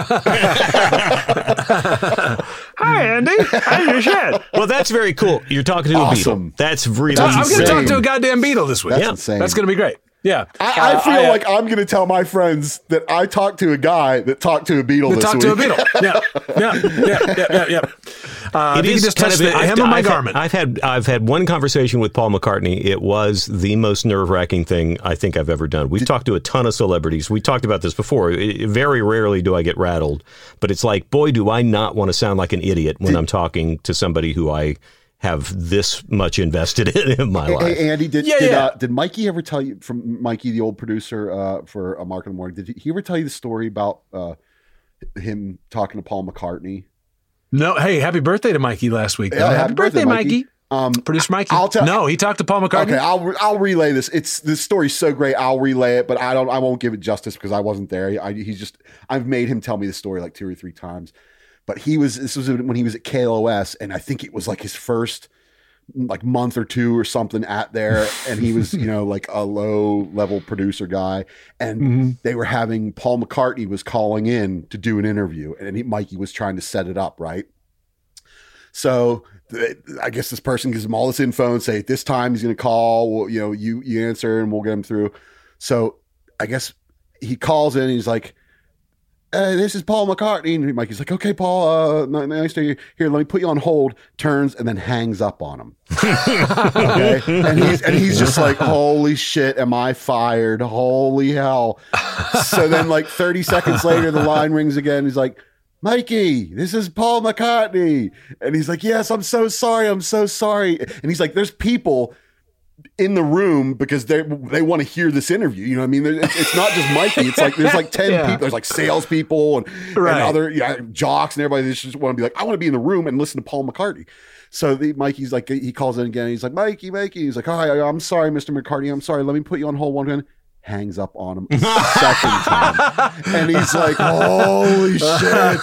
Hi, Andy. How's your shit? Well, that's very cool. You're talking to Awesome. a Beatle. That's really That's I'm going to talk insane. to a goddamn Beatle this week. That's Yeah. insane. That's going to be great. Yeah. I, I Uh, feel I, uh, like I'm going to tell my friends that I talked to a guy that talked to a Beatle this talk week. to a Beatle. Yeah, yeah, yeah, yeah, yeah. yeah. Uh, It if you is can just kind touch of. the I've, hem of my I've had- garment. I've had I've had one conversation with Paul McCartney. It was the most nerve wracking thing I think I've ever done. We've talked to a ton of celebrities. We talked about this before. It- very rarely do I get rattled, but it's like, boy, do I not want to sound like an idiot when I'm talking to somebody who I have this much invested in in my Hey, life. hey, Andy, did Yeah, did, yeah. Uh, did Mikey ever tell you from Mikey, the old producer uh, for A Mark in the Morning? Did he ever tell you the story about uh, him talking to Paul McCartney? No, hey, happy birthday to Mikey last week. though. Yeah, happy, happy birthday, birthday, Mikey. Mikey. Um, Producer Mikey. I'll tell- no, he talked to Paul McCartney. Okay, I'll I'll relay this. It's this story's so great. I'll relay it, but I don't. I won't give it justice because I wasn't there. I, he's just. I've made him tell me the story like two or three times. But he was. This was when he was at K L O S, and I think it was like his first like month or two or something at there, and he was you know like a low level producer guy, and Mm-hmm. they were having Paul McCartney was calling in to do an interview, and he, Mikey was trying to set it up right. So th- I guess this person gives him all this info and say, at this time he's going to call, well, you know, you, you answer and we'll get him through. So I guess he calls in and he's like, hey, this is Paul McCartney. And Mikey's like, okay, Paul, uh, nice to hear you. Here, let me put you on hold. Turns and then hangs up on him. Okay. And he's, and he's just like, holy shit, am I fired? Holy hell. So then like thirty seconds later, the line rings again. He's like, Mikey, this is Paul McCartney. And he's like, yes, I'm so sorry. I'm so sorry. And he's like, there's people in the room because they they want to hear this interview. You know what I mean? It's, it's not just Mikey. It's like there's like ten yeah. people. There's like salespeople and, right. and other yeah, jocks and everybody that just want to be like, I want to be in the room and listen to Paul McCartney. So the, Mikey's like, he calls in again. He's like, Mikey, Mikey. He's like, hi, I'm sorry, Mister McCartney. I'm sorry. Let me put you on hold one minute. Hangs up on him a second time. And he's like, holy shit.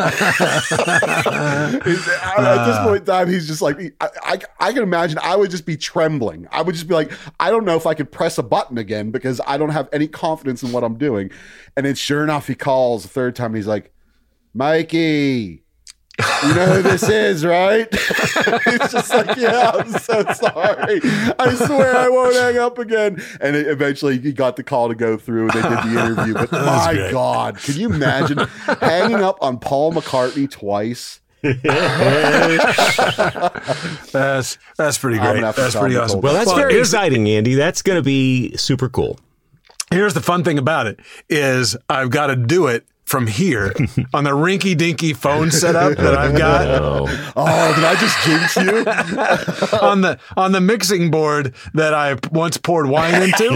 At this point in time, he's just like, I, I, I can imagine I would just be trembling. I would just be like, I don't know if I could press a button again because I don't have any confidence in what I'm doing. And then sure enough, he calls the third time and he's like, Mikey, you know who this is, right? He's just like, yeah, I'm so sorry. I swear I won't hang up again. And it, eventually he got the call to go through and they did the interview. But my great. God, can you imagine hanging up on Paul McCartney twice? that's that's pretty great. That's pretty awesome. Well, that's well, very exciting, Andy. That's going to be super cool. Here's the fun thing about it is I've got to do it from here on the rinky-dinky phone setup that I've got. Oh, oh did I just jinx you? on the on the mixing board that I once poured wine into.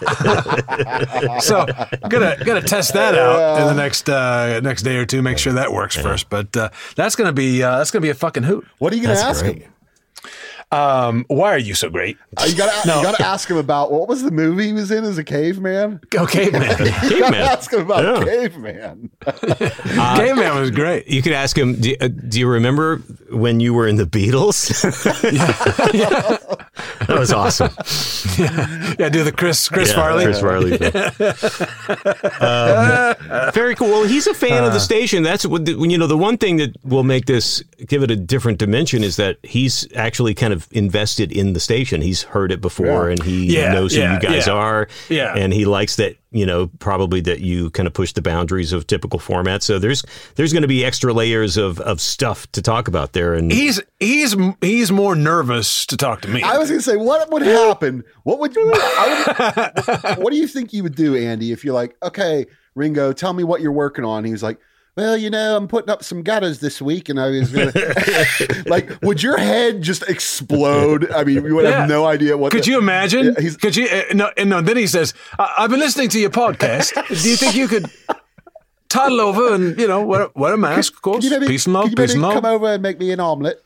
So I'm gonna gonna test that out yeah. in the next uh, next day or two. Make sure that works yeah. first. But uh, that's gonna be uh, that's gonna be a fucking hoot. What are you gonna that's ask great. him? Um, why are you so great? Uh, you gotta no. you gotta ask him about what was the movie he was in as a caveman? Oh, caveman. You gotta ask him about yeah. caveman. uh, caveman was great. You could ask him. Do, uh, do you remember when you were in the Beatles? yeah. yeah. That was awesome. Yeah, yeah do the Chris Chris yeah, Farley. Chris Farley. um, very cool. Well, he's a fan uh, of the station. That's what the, you know. The one thing that will make this give it a different dimension is that he's actually kind of invested in the station. He's heard it before, yeah. and he yeah, knows who yeah, you guys yeah. are. Yeah, and he likes that. You know, probably that you kind of push the boundaries of typical formats. So there's there's going to be extra layers of, of stuff to talk about there. And he's he's he's more nervous to talk to me. I was going to say, what would happen? What would you? I would, what do you think you would do, Andy, if you're like, okay, Ringo, tell me what you're working on? He was like, well, you know, I'm putting up some gutters this week, and I was gonna like, would your head just explode? I mean, you would yeah. have no idea what. Could the, you imagine? Yeah, he's, could you? Uh, no, no. Then he says, "I've been listening to your podcast. Do you think you could toddle over and you know wear, wear a mask? Of course, maybe, peace and love, you peace and love. Come over and make me an omelet."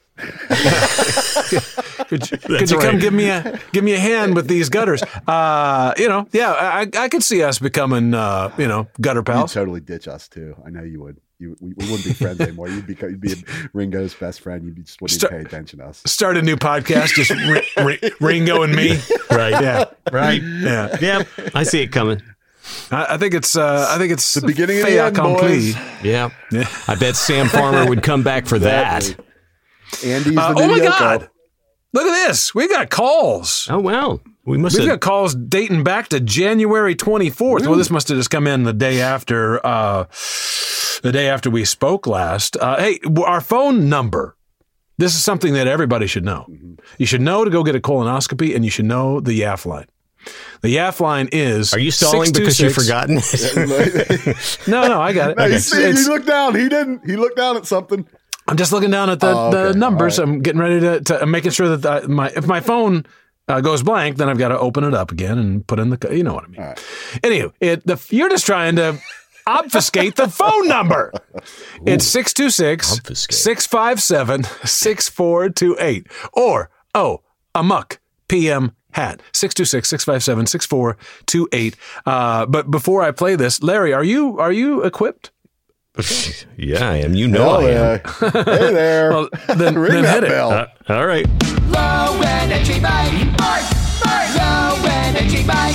could you, could you right. come give me a give me a hand with these gutters? Uh, you know, yeah, I, I could see us becoming, uh, you know, gutter pals. You'd totally ditch us too. I know you would. You, we, we wouldn't be friends anymore. You'd be, you'd be Ringo's best friend. You just wouldn't start, even pay attention to us. Start a new podcast, just R- R- Ringo and me. Right. Yeah. Right. Yeah. Yep. I see it coming. I, I think it's. Uh, I think it's the beginning of the end, boys. Yeah. yeah. I bet Sam Farmer would come back for exactly. that. Andy's the uh, new oh my Yoko. God! Look at this. We got calls. Oh wow. We must We've have... got calls dating back to January twenty-fourth. Well, this must have just come in the day after uh, the day after we spoke last. Uh, hey, our phone number. This is something that everybody should know. Mm-hmm. You should know to go get a colonoscopy, and you should know the Y A F line. The Y A F line is. Are you stalling because you've forgotten it? no, no, I got it. No, okay. you see, it's, he looked down. He didn't. He looked down at something. I'm just looking down at the, oh, okay. the numbers. Right. I'm getting ready to, to I'm making sure that the, my if my phone uh, goes blank, then I've got to open it up again and put in the, you know what I mean. Right. Anyway, it, the, you're just trying to obfuscate the phone number. Ooh. It's six two six, six five seven, six four two eight. Or, oh, Amok P M Hat, six two six, six five seven, six four two eight. Uh, but before I play this, Larry, are you are you equipped? Yeah, I am. You know oh, I am. Yeah. Hey there. Well, then, Ring then that hit bell. It. Uh, all right. Low energy bike. Mark, Mark. Low energy bike.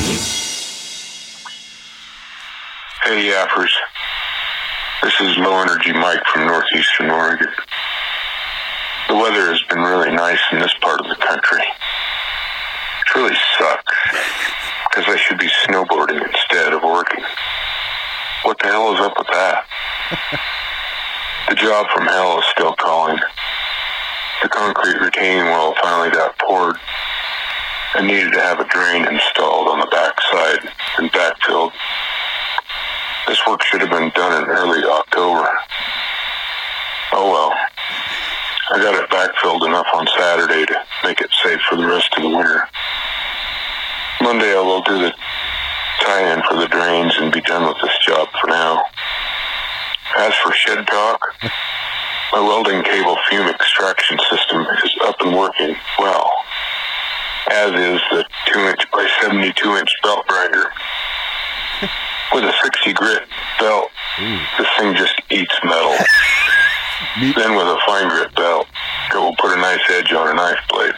Hey, yappers. This is Low Energy Mike from northeastern Oregon. The weather has been really nice in this part of the country. It really sucks, because I should be snowboarding instead of working. What the hell is up with that? The job from hell is still calling. The concrete retaining wall finally got poured. I needed to have a drain installed on the backside and backfilled. This work should have been done in early October. Oh well. I got it backfilled enough on Saturday to make it safe for the rest of the winter. Monday I will do the tie-in for the drains and be done with this job for now. As for shed talk, my welding cable fume extraction system is up and working well, as is the two inch by seventy-two inch belt grinder. With a sixty grit belt, Ooh. This thing just eats metal. Then with a fine grit belt, it will put a nice edge on a knife blade.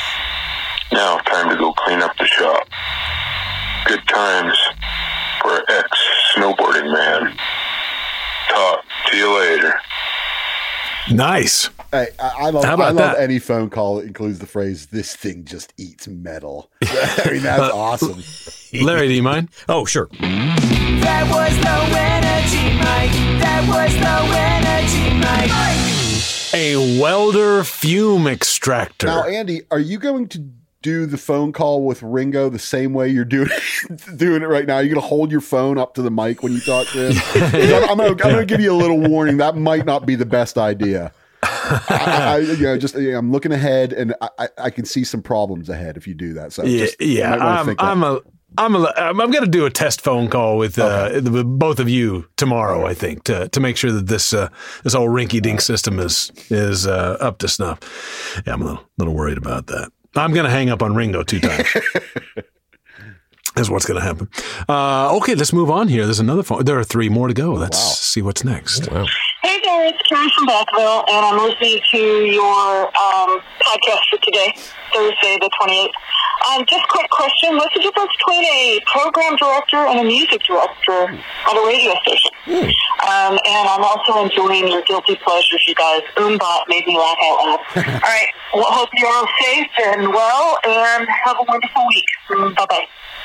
Now, time to go clean up the shop. Good times for an ex-snowboarding man. Talk to you later. Nice. Hey, I, I love, How about I love that? any phone call that includes the phrase, this thing just eats metal. I mean, that's awesome. Larry, do you mind? Oh, sure. That was low energy, Mike. That was low energy, Mike. A welder fume extractor. Now, Andy, are you going to do the phone call with Ringo the same way you're doing doing it right now? You're going to hold your phone up to the mic when you talk to him? I'm, I'm going to give you a little warning. That might not be the best idea. I, I, you know, just you know, I'm looking ahead, and I, I can see some problems ahead if you do that. So yeah, just, yeah. I'm, I'm a. I'm a, I'm going to do a test phone call with uh, Okay. the, both of you tomorrow. I think to to make sure that this uh, this whole rinky dink system is is uh, up to snuff. Yeah, I'm a little little worried about that. I'm going to hang up on Ringo two times. That's what's going to happen. Uh, okay, let's move on here. There's another phone. There are three more to go. Let's wow. see what's next. Wow. Hey there, it's Karen from Bethville, and I'm listening to your um, podcast for today, Thursday the twenty-eighth. Um, just a quick question. What's the difference between a program director and a music director at a radio station? Mm. Um, and I'm also enjoying your guilty pleasures, you guys. Umbot made me laugh out loud. All right. Well, hope you're all safe and well, and have a wonderful week. Mm, bye-bye.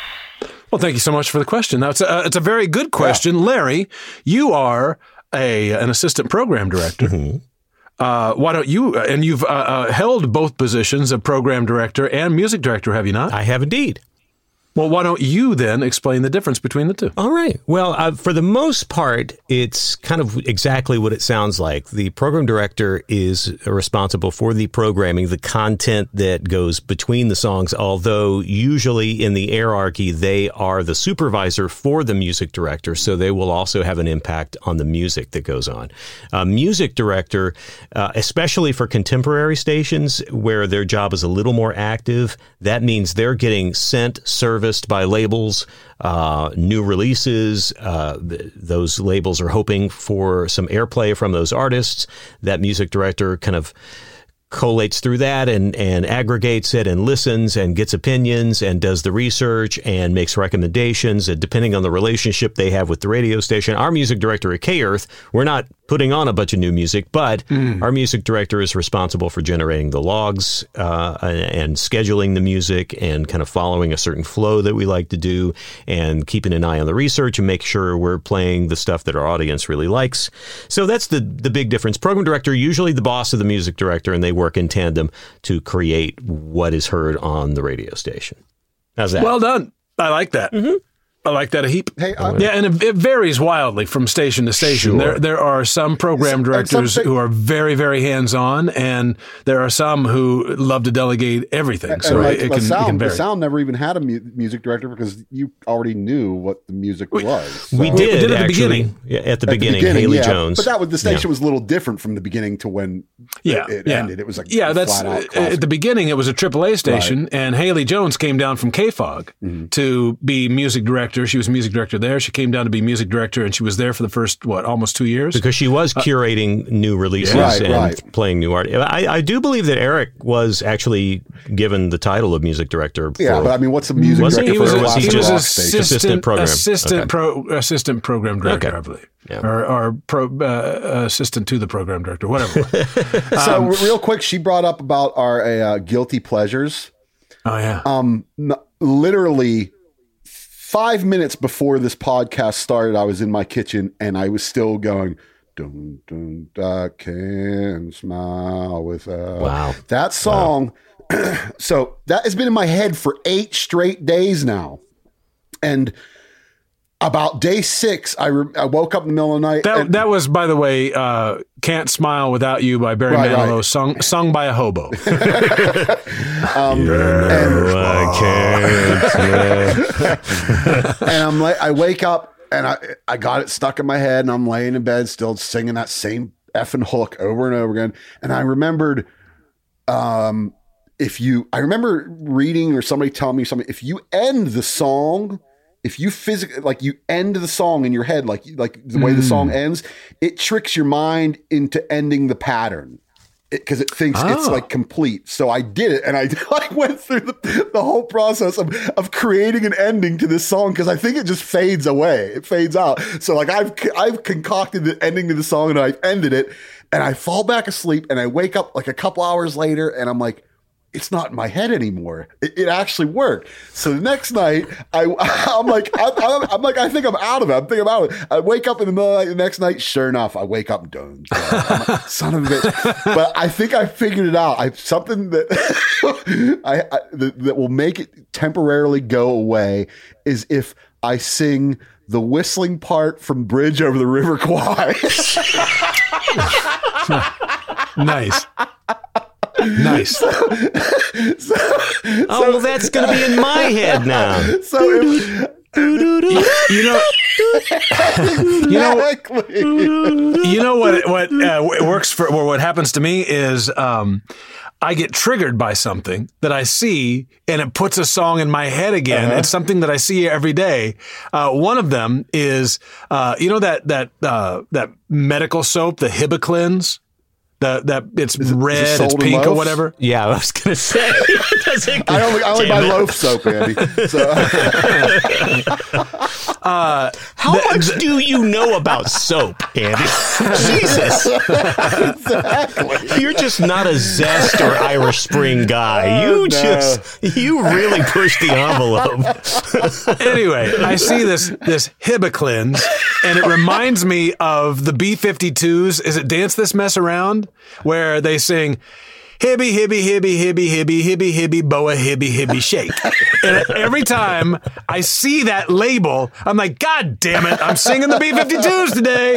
Well, thank you so much for the question. Now, it's a, it's a very good question. Yeah. Larry, you are a an assistant program director. Mm-hmm. Uh, why don't you, and you've uh, uh, held both positions of program director and music director, have you not? I have indeed. Well, why don't you then explain the difference between the two? All right. Well, uh, for the most part, it's kind of exactly what it sounds like. The program director is responsible for the programming, the content that goes between the songs, although usually in the hierarchy, they are the supervisor for the music director, so they will also have an impact on the music that goes on. Uh, music director, uh, especially for contemporary stations where their job is a little more active, that means they're getting sent, serviced by labels, uh, new releases. Uh, th- those labels are hoping for some airplay from those artists. That music director kind of collates through that and, and aggregates it and listens and gets opinions and does the research and makes recommendations. And depending on the relationship they have with the radio station, our music director at K-Earth, we're not putting on a bunch of new music, but mm. our music director is responsible for generating the logs uh, and scheduling the music and kind of following a certain flow that we like to do and keeping an eye on the research and make sure we're playing the stuff that our audience really likes. So that's the the big difference. Program director, usually the boss of the music director, and they work in tandem to create what is heard on the radio station. How's that? Well done. I like that. Mm-hmm. I like that a heap. Hey, uh, yeah, and it, it varies wildly from station to station. Sure. There there are some program directors who are very, very hands-on, and there are some who love to delegate everything. And so like, it, it, the can, sound, it can vary. The sound never even had a mu- music director because you already knew what the music was. So. We did, we did at the actually, beginning. Yeah, at the At the beginning, beginning, Haley yeah. Jones. But that was the station Yeah. was a little different from the beginning to when Yeah, it, it yeah. ended. It was like yeah, that's flat out uh, classic. at the beginning. It was a triple A station, right. and Haley Jones came down from K F O G mm-hmm. to be music director director. She was music director there. She came down to be music director, and she was there for the first, what, almost two years? Because she was curating uh, new releases Right, and right. playing new art. I, I do believe that Eric was actually given the title of music director. Yeah, for, but I mean, what's a music Was he? director He for was a a- classic he was rock a station? assistant program. assistant, Okay. pro, assistant program director, Okay. I believe, Yeah. or, or pro, uh, assistant to the program director, whatever. So Um, real quick, she brought up about our uh, guilty pleasures. oh yeah, Um, n- literally five minutes before this podcast started, I was in my kitchen and I was still going, dun, dun, I can smile without. Wow. That song. So that has been in my head for eight straight days now. And about day six, I, re- I woke up in the middle of the night. that and- that was, by the way, uh, "Can't Smile Without You" by Barry Right, Manilow, right. sung sung by a hobo. um, and I'm like, I wake up and I I got it stuck in my head, and I'm laying in bed still singing that same effing hook over and over again. And I remembered, um, if you, I remember reading or somebody telling me something. If you end the song, if you physically like you end the song in your head, like like the way the song ends, it tricks your mind into ending the pattern. Because it, it thinks it's Oh. like complete. So I did it, and I like went through the, the whole process of, of creating an ending to this song, because I think it just fades away. It fades out. So like I've I've concocted the ending to the song, and I've ended it, and I fall back asleep, and I wake up like a couple hours later, and I'm like, it's not in my head anymore. It, it actually worked. So the next night, I, I'm like, I, I'm, I'm like, I think I'm out of it. I'm thinking about it. I wake up in the middle of the night the next night. Sure enough, I wake up done. I'm like, son of a bitch. But I think I figured it out. I something that I, I that, that will make it temporarily go away is if I sing the whistling part from Bridge Over the River Kwai. Nice. Nice. so, Oh, well, that's going to be in my head now. so it, You know, you know, exactly. you know what? What uh, works for, or what happens to me is, um, I get triggered by something that I see, and it puts a song in my head again. Uh-huh. It's something that I see every day. Uh, one of them is, uh, you know, that that uh, that medical soap, the Hibiclens. The, that it's it- is it red, it's sold in pink or loaves? whatever. Yeah, I was going to say. Does it- I only, I only Damn buy it. loaf soap, Andy. So, How much do you know about soap, Andy? Jesus. You're just not a Zest or Irish Spring guy. You Oh, no. just, you really push the envelope. Anyway, I see this this Hibiclens, and it reminds me of the B fifty-twos. Is it Dance This Mess Around? Where they sing, hibby, hibby, hibby, hibby, hibby, hibby, hibby, boa, hibby, hibby, shake. And every time I see that label, I'm like, God damn it, I'm singing the B fifty-twos today.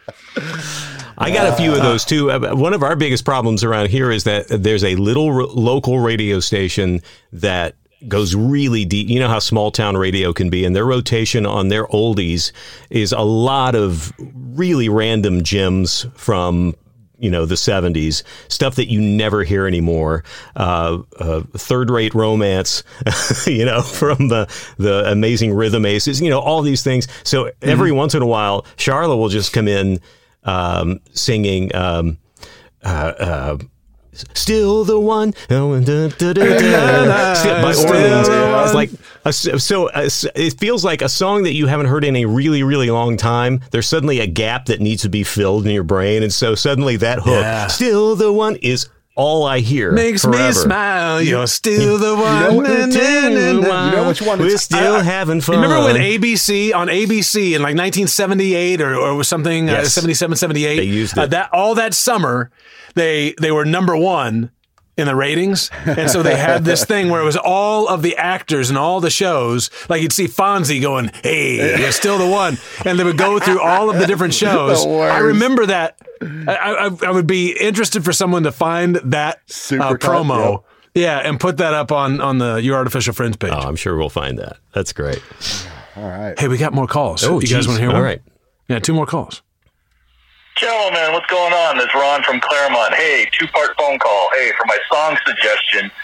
I got a few of those too. Uh, One of our biggest problems around here is that there's a little r- local radio station that goes really deep. You know how small town radio can be, and their rotation on their oldies is a lot of really random gems from, you know, the seventies, stuff that you never hear anymore. Uh, uh, third-rate romance, you know, from the the Amazing Rhythm Aces, you know, all these things. So every Mm-hmm. once in a while, Charla will just come in um, singing. Um, uh, uh, Still the one, oh, and da, da, da, da. Still- by Still Orleans. the It's one. like a, so. uh, it feels like a song that you haven't heard in a really, really long time. There's suddenly a gap that needs to be filled in your brain, and so suddenly that hook, Yeah. "Still the one," is all I hear. Makes me forever. smile. You're still the one. what- Na, na, na, na. You know which one We're it's- still I- I- having fun. Remember when A B C, on A B C in like nineteen seventy-eight or, or something, uh, Yes. seventy-seven, seventy-eight, They used Uh, it. that, all that summer, they they were number one in the ratings. And so they had this thing where it was all of the actors and all the shows. Like you'd see Fonzie going, hey, you're still the one. And they would go through all of the different shows. The worst. I remember that. I, I, I would be interested for someone to find that uh, Supercut, promo. Yeah, and put that up on, on the Your Artificial Friends page. Oh, I'm sure we'll find that. That's great. all right. Hey, we got more calls. Oh, you guys geez. want to hear one? All right. Yeah, two more calls. Gentlemen, what's going on? This is Ron from Claremont. Hey, two-part phone call. Hey, for my song suggestion,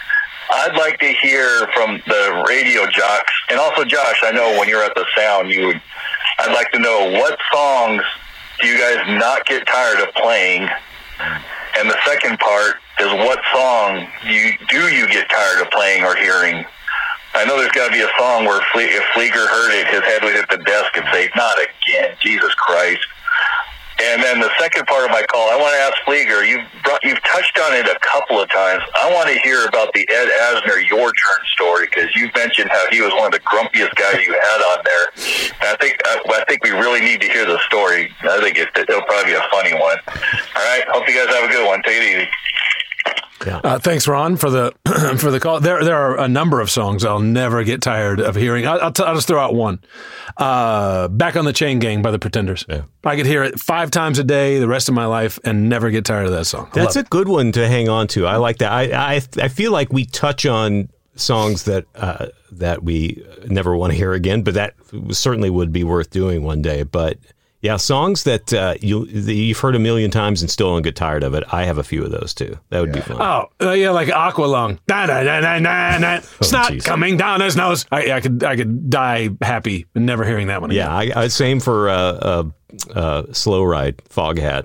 I'd like to hear from the radio jocks, and also Josh, I know when you're at the sound, you would, I'd like to know what songs do you guys not get tired of playing? And the second part is what song you do you get tired of playing or hearing? I know there's got to be a song where Fle- if Flieger heard it, his head would hit the desk and say, not again, Jesus Christ. And then the second part of my call, I want to ask Flieger, you've, brought, you've touched on it a couple of times. I want to hear about the Ed Asner Your Turn story, because you've mentioned how he was one of the grumpiest guys you had on there. And I think I, I think we really need to hear the story. I think it, it'll probably be a funny one. All right, hope you guys have a good one. Take it easy. Yeah. Uh, thanks, Ron, for the for the call. There, there are a number of songs I'll never get tired of hearing. I'll, I'll, t- I'll just throw out one. Uh, Back on the Chain Gang by the Pretenders. Yeah. I could hear it five times a day the rest of my life and never get tired of that song. I That's a love it. good one to hang on to. I like that. I I, I feel like we touch on songs that uh, that we never want to hear again, but that certainly would be worth doing one day. But yeah, songs that uh, you that you've heard a million times and still don't get tired of it. I have a few of those too. That would be fun. Oh, uh, yeah, like Aqualung. Da, da, da, da, da, da. Snot geez. coming down his nose. I, I could I could die happy and never hearing that one again. Yeah, I, I same for uh, uh, uh, Slow Ride, Foghat.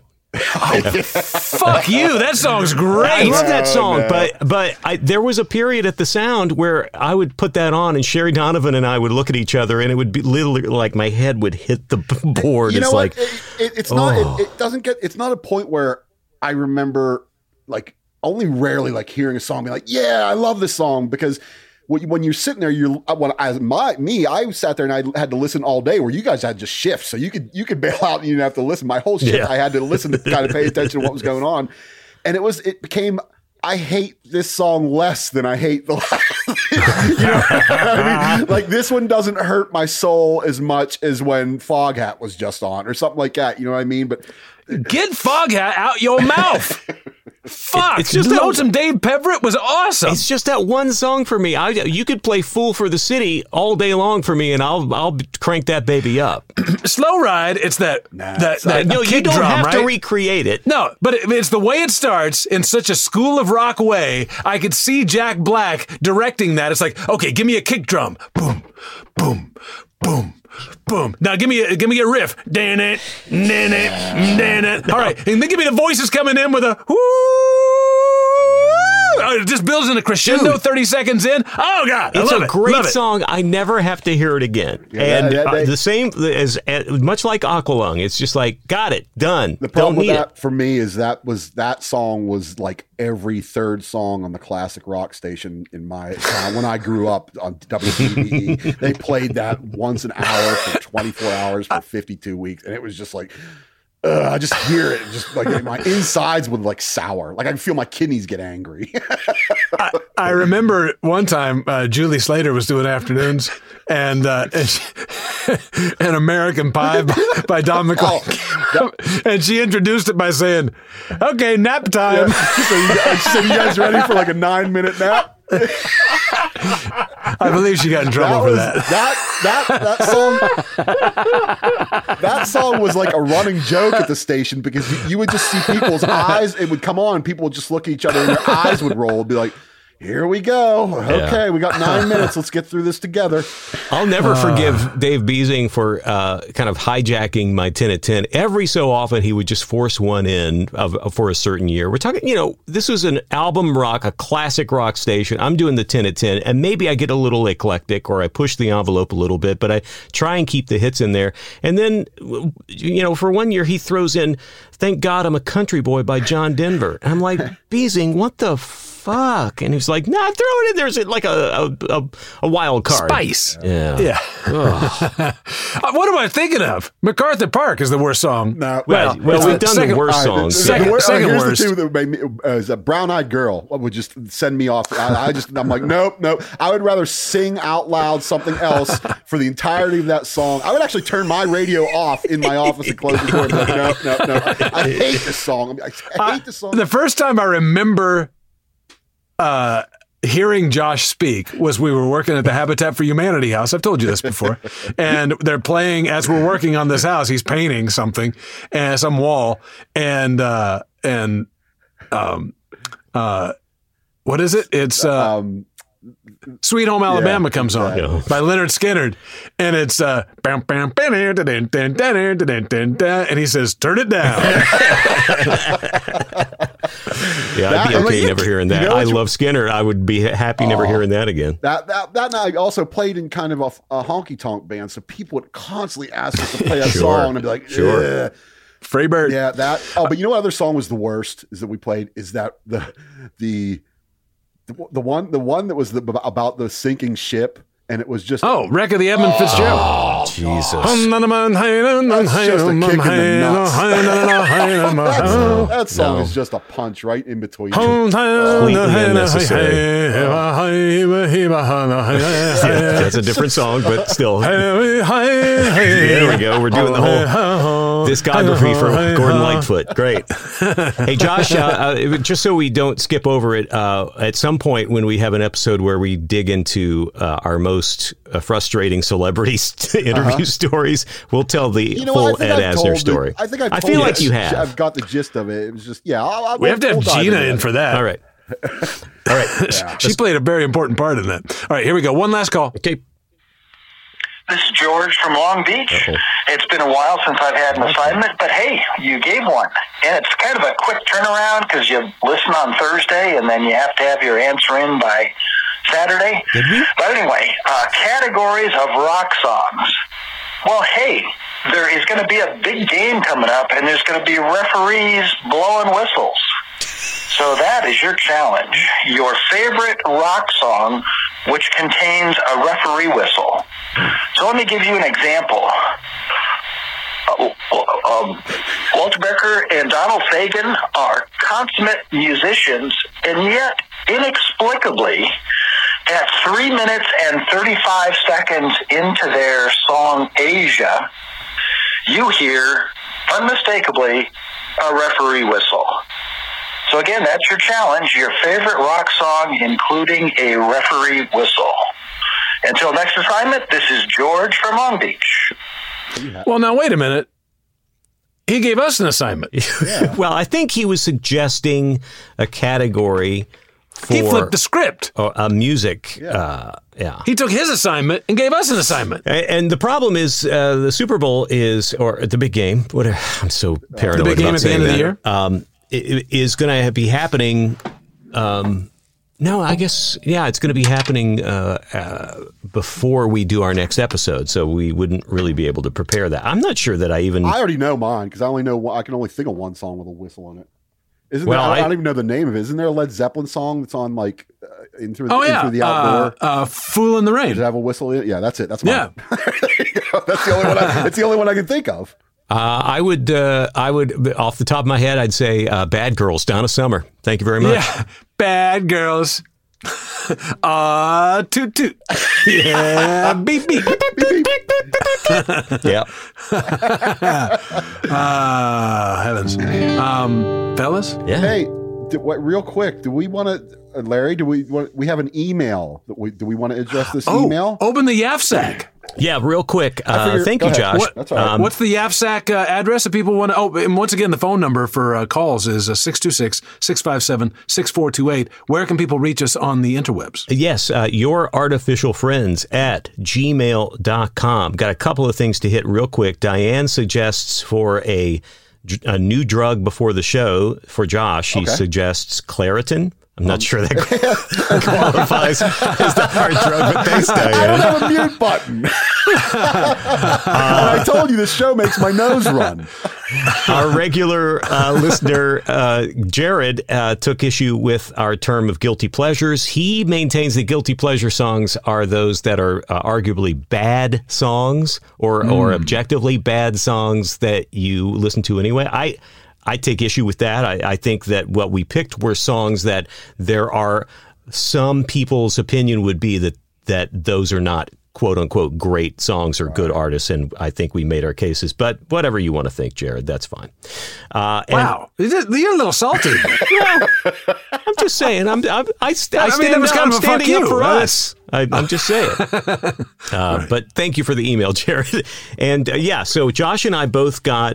Fuck you. That song's great. I love that song, no. but but I, there was a period at the Sound where I would put that on, and Sherry Donovan and I would look at each other, and it would be literally like my head would hit the board. You it's know like what? It, it, it's not. Oh. It, it doesn't get. It's not a point where I remember, like, only rarely like hearing a song, be like, "Yeah, I love this song," because when when you're sitting there, you're when as my me, I sat there and I had to listen all day. Where you guys had just shifts, so you could you could bail out and you didn't have to listen. My whole shift, Yeah. I had to listen to kind of pay attention to what was going on, and it was it became. I hate this song less than I hate the last. You know what I mean? Like, this one doesn't hurt my soul as much as when Foghat was just on or something like that. You know what I mean? But Get Foghat out your mouth. Fuck. It's just that- Lonesome Dave Peverett was awesome. it's just that one song for me. I you could play "Fool for the City" all day long for me, and I'll I'll crank that baby up. Slow Ride, it's that that, sorry. that No, you kick don't drum, have right? to recreate it. No, but it, it's the way it starts in such a School of Rock way. I could see Jack Black directing that. It's like, okay, give me a kick drum. Boom, boom, boom, boom. Now give me a, give me a riff. Dan it, dan it, dan it. All right, and then give me the voices coming in with a whoo. Oh, it just builds in a crescendo Dude. thirty seconds in. Oh, God. I It's love a it. great Love it. song. I never have to hear it again. Yeah, and that- that- uh, the same as uh, much like Aqualung. It's just like, got it, done. the problem Don't with need that it. for me is that was that song was like every third song on the classic rock station in my uh, when I grew up on W T V E. They played that once an hour for twenty-four hours for fifty-two weeks, and it was just like. Uh, I just hear it, just like my insides would like sour. Like I can feel my kidneys get angry. I, I remember one time uh, Julie Slater was doing afternoons, and uh, and she, an American Pie by, by Don McLean, and she introduced it by saying, "Okay, nap time." so, you guys, so you guys ready for like a nine minute nap? I believe she got in trouble for was, that. That that that song that song was like a running joke at the station because you, you would just see people's eyes. It would come on, people would just look at each other, and their eyes would roll. It'd be like, "Here we go. Okay, Yeah. we got nine minutes. Let's get through this together." I'll never forgive Dave Beasing for uh, kind of hijacking my ten at ten. Every so often, he would just force one in of, of- for a certain year. We're talking, you know, this was an album rock, a classic rock station. I'm doing the ten at ten, and maybe I get a little eclectic or I push the envelope a little bit, but I try and keep the hits in there. And then, you know, for one year, he throws in "Thank God I'm a Country Boy" by John Denver. And I'm like, Beasing, what the fuck? And he's like, nah, throw it in. There's like a, a, a, a wild card. Spice. Yeah. Yeah. Uh, what am I thinking of? MacArthur Park is the worst song. No, Well, well, it's we've the done second- the worst All right, songs. the- the- Second- the wor- second here's worst. the two that made me uh, is a Brown Eyed Girl would just send me off. I, I just I'm like, nope, nope. I would rather sing out loud something else for the entirety of that song. I would actually turn my radio off in my office and close the door. And be like, no, no, no. I hate this song. I, I hate this song. The first time I remember uh, hearing Josh speak was we were working at the Habitat for Humanity house. I've told you this before. And they're playing, as we're working on this house, he's painting something, and some wall. And, uh, and, um, uh, what is it? It's, uh, um, Sweet Home Alabama comes on exactly. by Leonard Skinner, and it's uh, bam, bam, bam, dun, dun, dun, dun, dun, dun, dun, and he says, "Turn it down." Yeah, I'd That- be I mean, okay you never can- hearing you that. know I what you- love Skinner. I would be happy never hearing that again. That that that night also played in kind of a, a honky tonk band, so people would constantly ask us to play that Sure. song and be like, Sure. "Ugh." Freebird. Yeah, that. Oh, but you know what other song was the worst? Is that we played? Is that the the the, the one the one that was the, about the sinking ship, and it was just Oh, Wreck of the Edmund Fitzgerald. Jesus. That's just a kick in the nuts. That's- that song No. is just a punch right in between. Completely unnecessary. Yeah, that's a different song, but still. There we go. We're doing the whole discography for Gordon Lightfoot. Great. Hey, Josh, uh, uh, just so we don't skip over it, uh, at some point when we have an episode where we dig into uh, our most uh, frustrating celebrities interview Uh-huh. stories, we'll tell the You know, full I think Ed I've Asner told story. The, I think I've I told feel like the- you have. I've got the gist of it. It was just yeah. I'll, I'll, We have to we'll have dive Gina into in that. for that. All right. All right. She played a very important part in that. All right, here we go. One last call. Okay. This is George from Long Beach. Uh-oh. It's been a while since I've had an assignment, but hey, you gave one. And it's kind of a quick turnaround because you listen on Thursday and then you have to have your answer in by Saturday. Did we? But anyway, uh, categories of rock songs. Well, hey, there is going to be a big game coming up and there's going to be referees blowing whistles. So that is your challenge. Your favorite rock song, which contains a referee whistle. So let me give you an example. Uh, um, Walter Becker and Donald Fagen are consummate musicians, and yet, inexplicably, at three minutes and thirty-five seconds into their song Asia, you hear, unmistakably, a referee whistle. So again, that's your challenge, your favorite rock song, including a referee whistle. Until next assignment, this is George from Long Beach. Well, now, wait a minute. He gave us an assignment. Well, I think he was suggesting a category for He flipped the script. uh, uh, music. Yeah. Uh, yeah. He took his assignment and gave us an assignment. A- And the problem is uh, the Super Bowl is, or the big game, what I'm so paranoid The big game about at the saying end of the that, year? Um, it, it is going to be happening. Um, no, I guess, yeah, it's going to be happening uh, uh, before we do our next episode. So we wouldn't really be able to prepare that. I'm not sure that I even. I already know mine because I only know one, I can only think of one song with a whistle on it. Isn't Well, there, I, I- I don't even know the name of it. Isn't there a Led Zeppelin song that's on like uh, into, Oh, yeah. into the outdoor? Uh, uh, Fool in the Rain. Does it have a whistle in it? Yeah, that's it. That's mine. Yeah. There you go. That's the only one. I, it's the only one I can think of. Uh, I would, uh, I would, off the top of my head, I'd say uh, Bad Girls, Donna Summer. Thank you very much. Yeah. Bad girls. Uh, toot toot. Yeah. Beep beep. Yeah. Ah, heavens. Um, fellas? Yeah. Hey, do, what, real quick, do we want to, uh, Larry? Do we want? We have an email. That we do we want to address this Oh, email? open the Yaf Sack. Yeah, real quick. Uh, figured- thank go you, ahead. Josh. What- That's all right. Um, What's the Yaf Sack uh, address if people want to? Oh, and once again, the phone number for uh, calls is uh, six two six, six five seven, six four two eight. Where can people reach us on the interwebs? Yes, uh, your artificial friends at gmail dot com. Got a couple of things to hit real quick. Diane suggests for a, a new drug before the show for Josh. She Okay. suggests Claritin. I'm not sure that qualifies as the hard drug, but thanks, I don't Diane. have a mute button. And I told you this show makes my nose run. Our regular uh, listener, uh, Jared, uh, took issue with our term of guilty pleasures. He maintains that guilty pleasure songs are those that are uh, arguably bad songs or, Hmm. or objectively bad songs that you listen to anyway. I I take issue with that. I, I think that what we picked were songs that there are some people's opinion would be that that those are not quote unquote great songs or good artists, and I think we made our cases. But whatever you want to think, Jared, that's fine. Uh, and Wow, you're a little salty. I'm just saying. I'm, I'm I, st- I I mean, stand that was up, kind I'm of a fuck standing up you. for Uh, us. I, I'm just saying. Uh, But thank you for the email, Jared. And uh, yeah, so Josh and I both got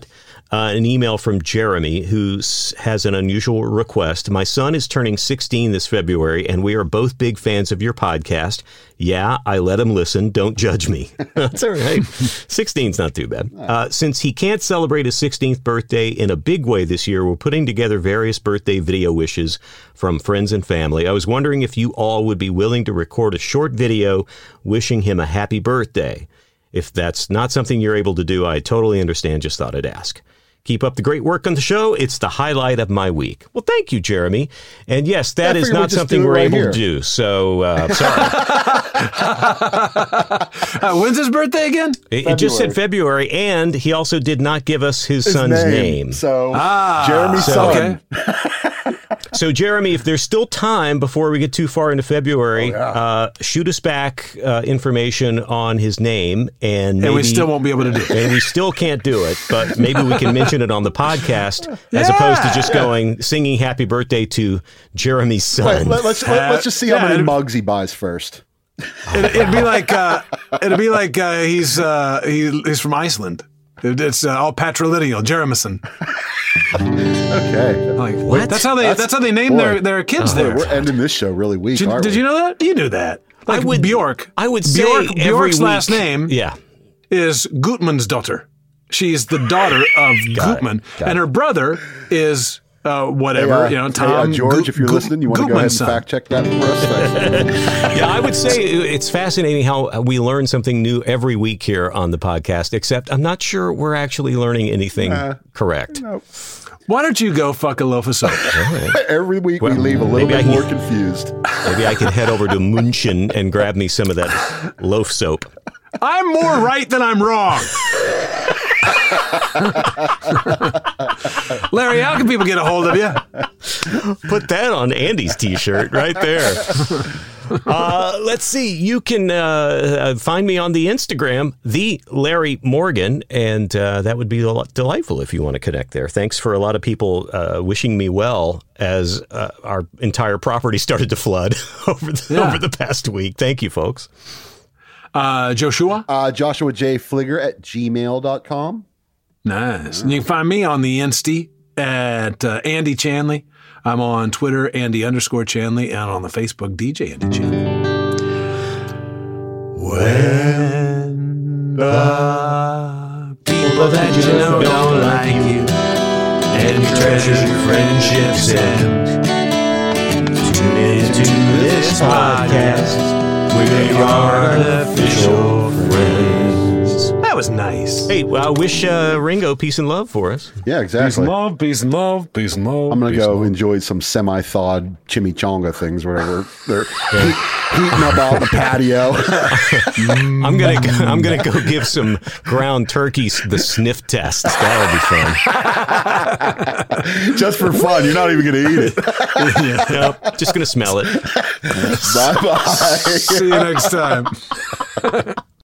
uh, an email from Jeremy, who s- has an unusual request. My son is turning sixteen this February, and we are both big fans of your podcast. Yeah, I let him listen. Don't judge me. That's all right. sixteen's not too bad. Uh, since he can't celebrate his sixteenth birthday in a big way this year, we're putting together various birthday video wishes from friends and family. I was wondering if you all would be willing to record a short video wishing him a happy birthday. If that's not something you're able to do, I totally understand. Just thought I'd ask. Keep up the great work on the show. It's the highlight of my week. Well, thank you, Jeremy. And yes, that I is figured we'd not just something do it we're right able here. to do. So, uh, sorry. uh, when's his birthday again? It, it just said February, and he also did not give us his, His son's name. name. So Ah, Jeremy's so- son. Okay. So, Jeremy, if there's still time before we get too far into February, Oh, yeah. uh, shoot us back uh, information on his name, and maybe, And we still won't be able to do it. and we still can't do it, but maybe we can mention it on the podcast as Yeah. opposed to just going singing "Happy Birthday" to Jeremy's son. Wait, let, us let, us just see how Yeah, many it- mugs he buys first. It, it'd be like uh, it'd be like uh, he's uh, he, he's from Iceland. It, it's uh, all patrilineal, Jeremison. Okay. Like what? That's how they. That's, That's- how they name boy. their their kids Boy, there. we're ending this show really weak. Did, aren't did we? you know that? You knew that. Like I would- Bjork. I would say Bjork, every Bjork's week- last name Yeah. is Gutmann's daughter. She's the daughter of Gutmann, and her brother is uh, whatever Hey, uh, you know. hey, Tom uh, George, Gut- if you're Gut- listening, you want to go ahead and Gutmann's son. fact check that for us? Thanks. Yeah, I would say it's fascinating how we learn something new every week here on the podcast, except I'm not sure we're actually learning anything correct. Nope. Why don't you go fuck a loaf of soap? Every week Well, we leave a little maybe I bit can- more confused. Maybe I can head over to München and grab me some of that loaf soap. I'm more right than I'm wrong. Larry, how can people get a hold of you? Put that on Andy's t-shirt right there. Uh, let's see. You can uh, find me on the Instagram, the Larry Morgan, and uh, that would be a lot delightful if you want to connect there. Thanks for a lot of people uh, wishing me well as uh, our entire property started to flood over the, Yeah. over the past week. Thank you, folks. Uh, Joshua? Uh, Joshua J. Fligger at gmail dot com. Nice. And you can find me on the Insty at uh, Andy Chanley. I'm on Twitter, Andy underscore Chanley, and on the Facebook, D J Andy Chanley. When the people that you know don't like you, and you treasure your friendships end, tune into this podcast. We are official friends. That was nice. Hey, well, I wish uh, Ringo peace and love for us. Yeah, Peace exactly. and love, peace and love, peace and love. I'm going to peace go and love. enjoy some semi-thawed chimichanga things, whatever. They're heat, heating up out on the patio. I'm gonna go, I'm gonna go give some ground turkeys the sniff test. That would be fun. Just for fun. You're not even going to eat it. No, just gonna smell it. Bye-bye. See you next time.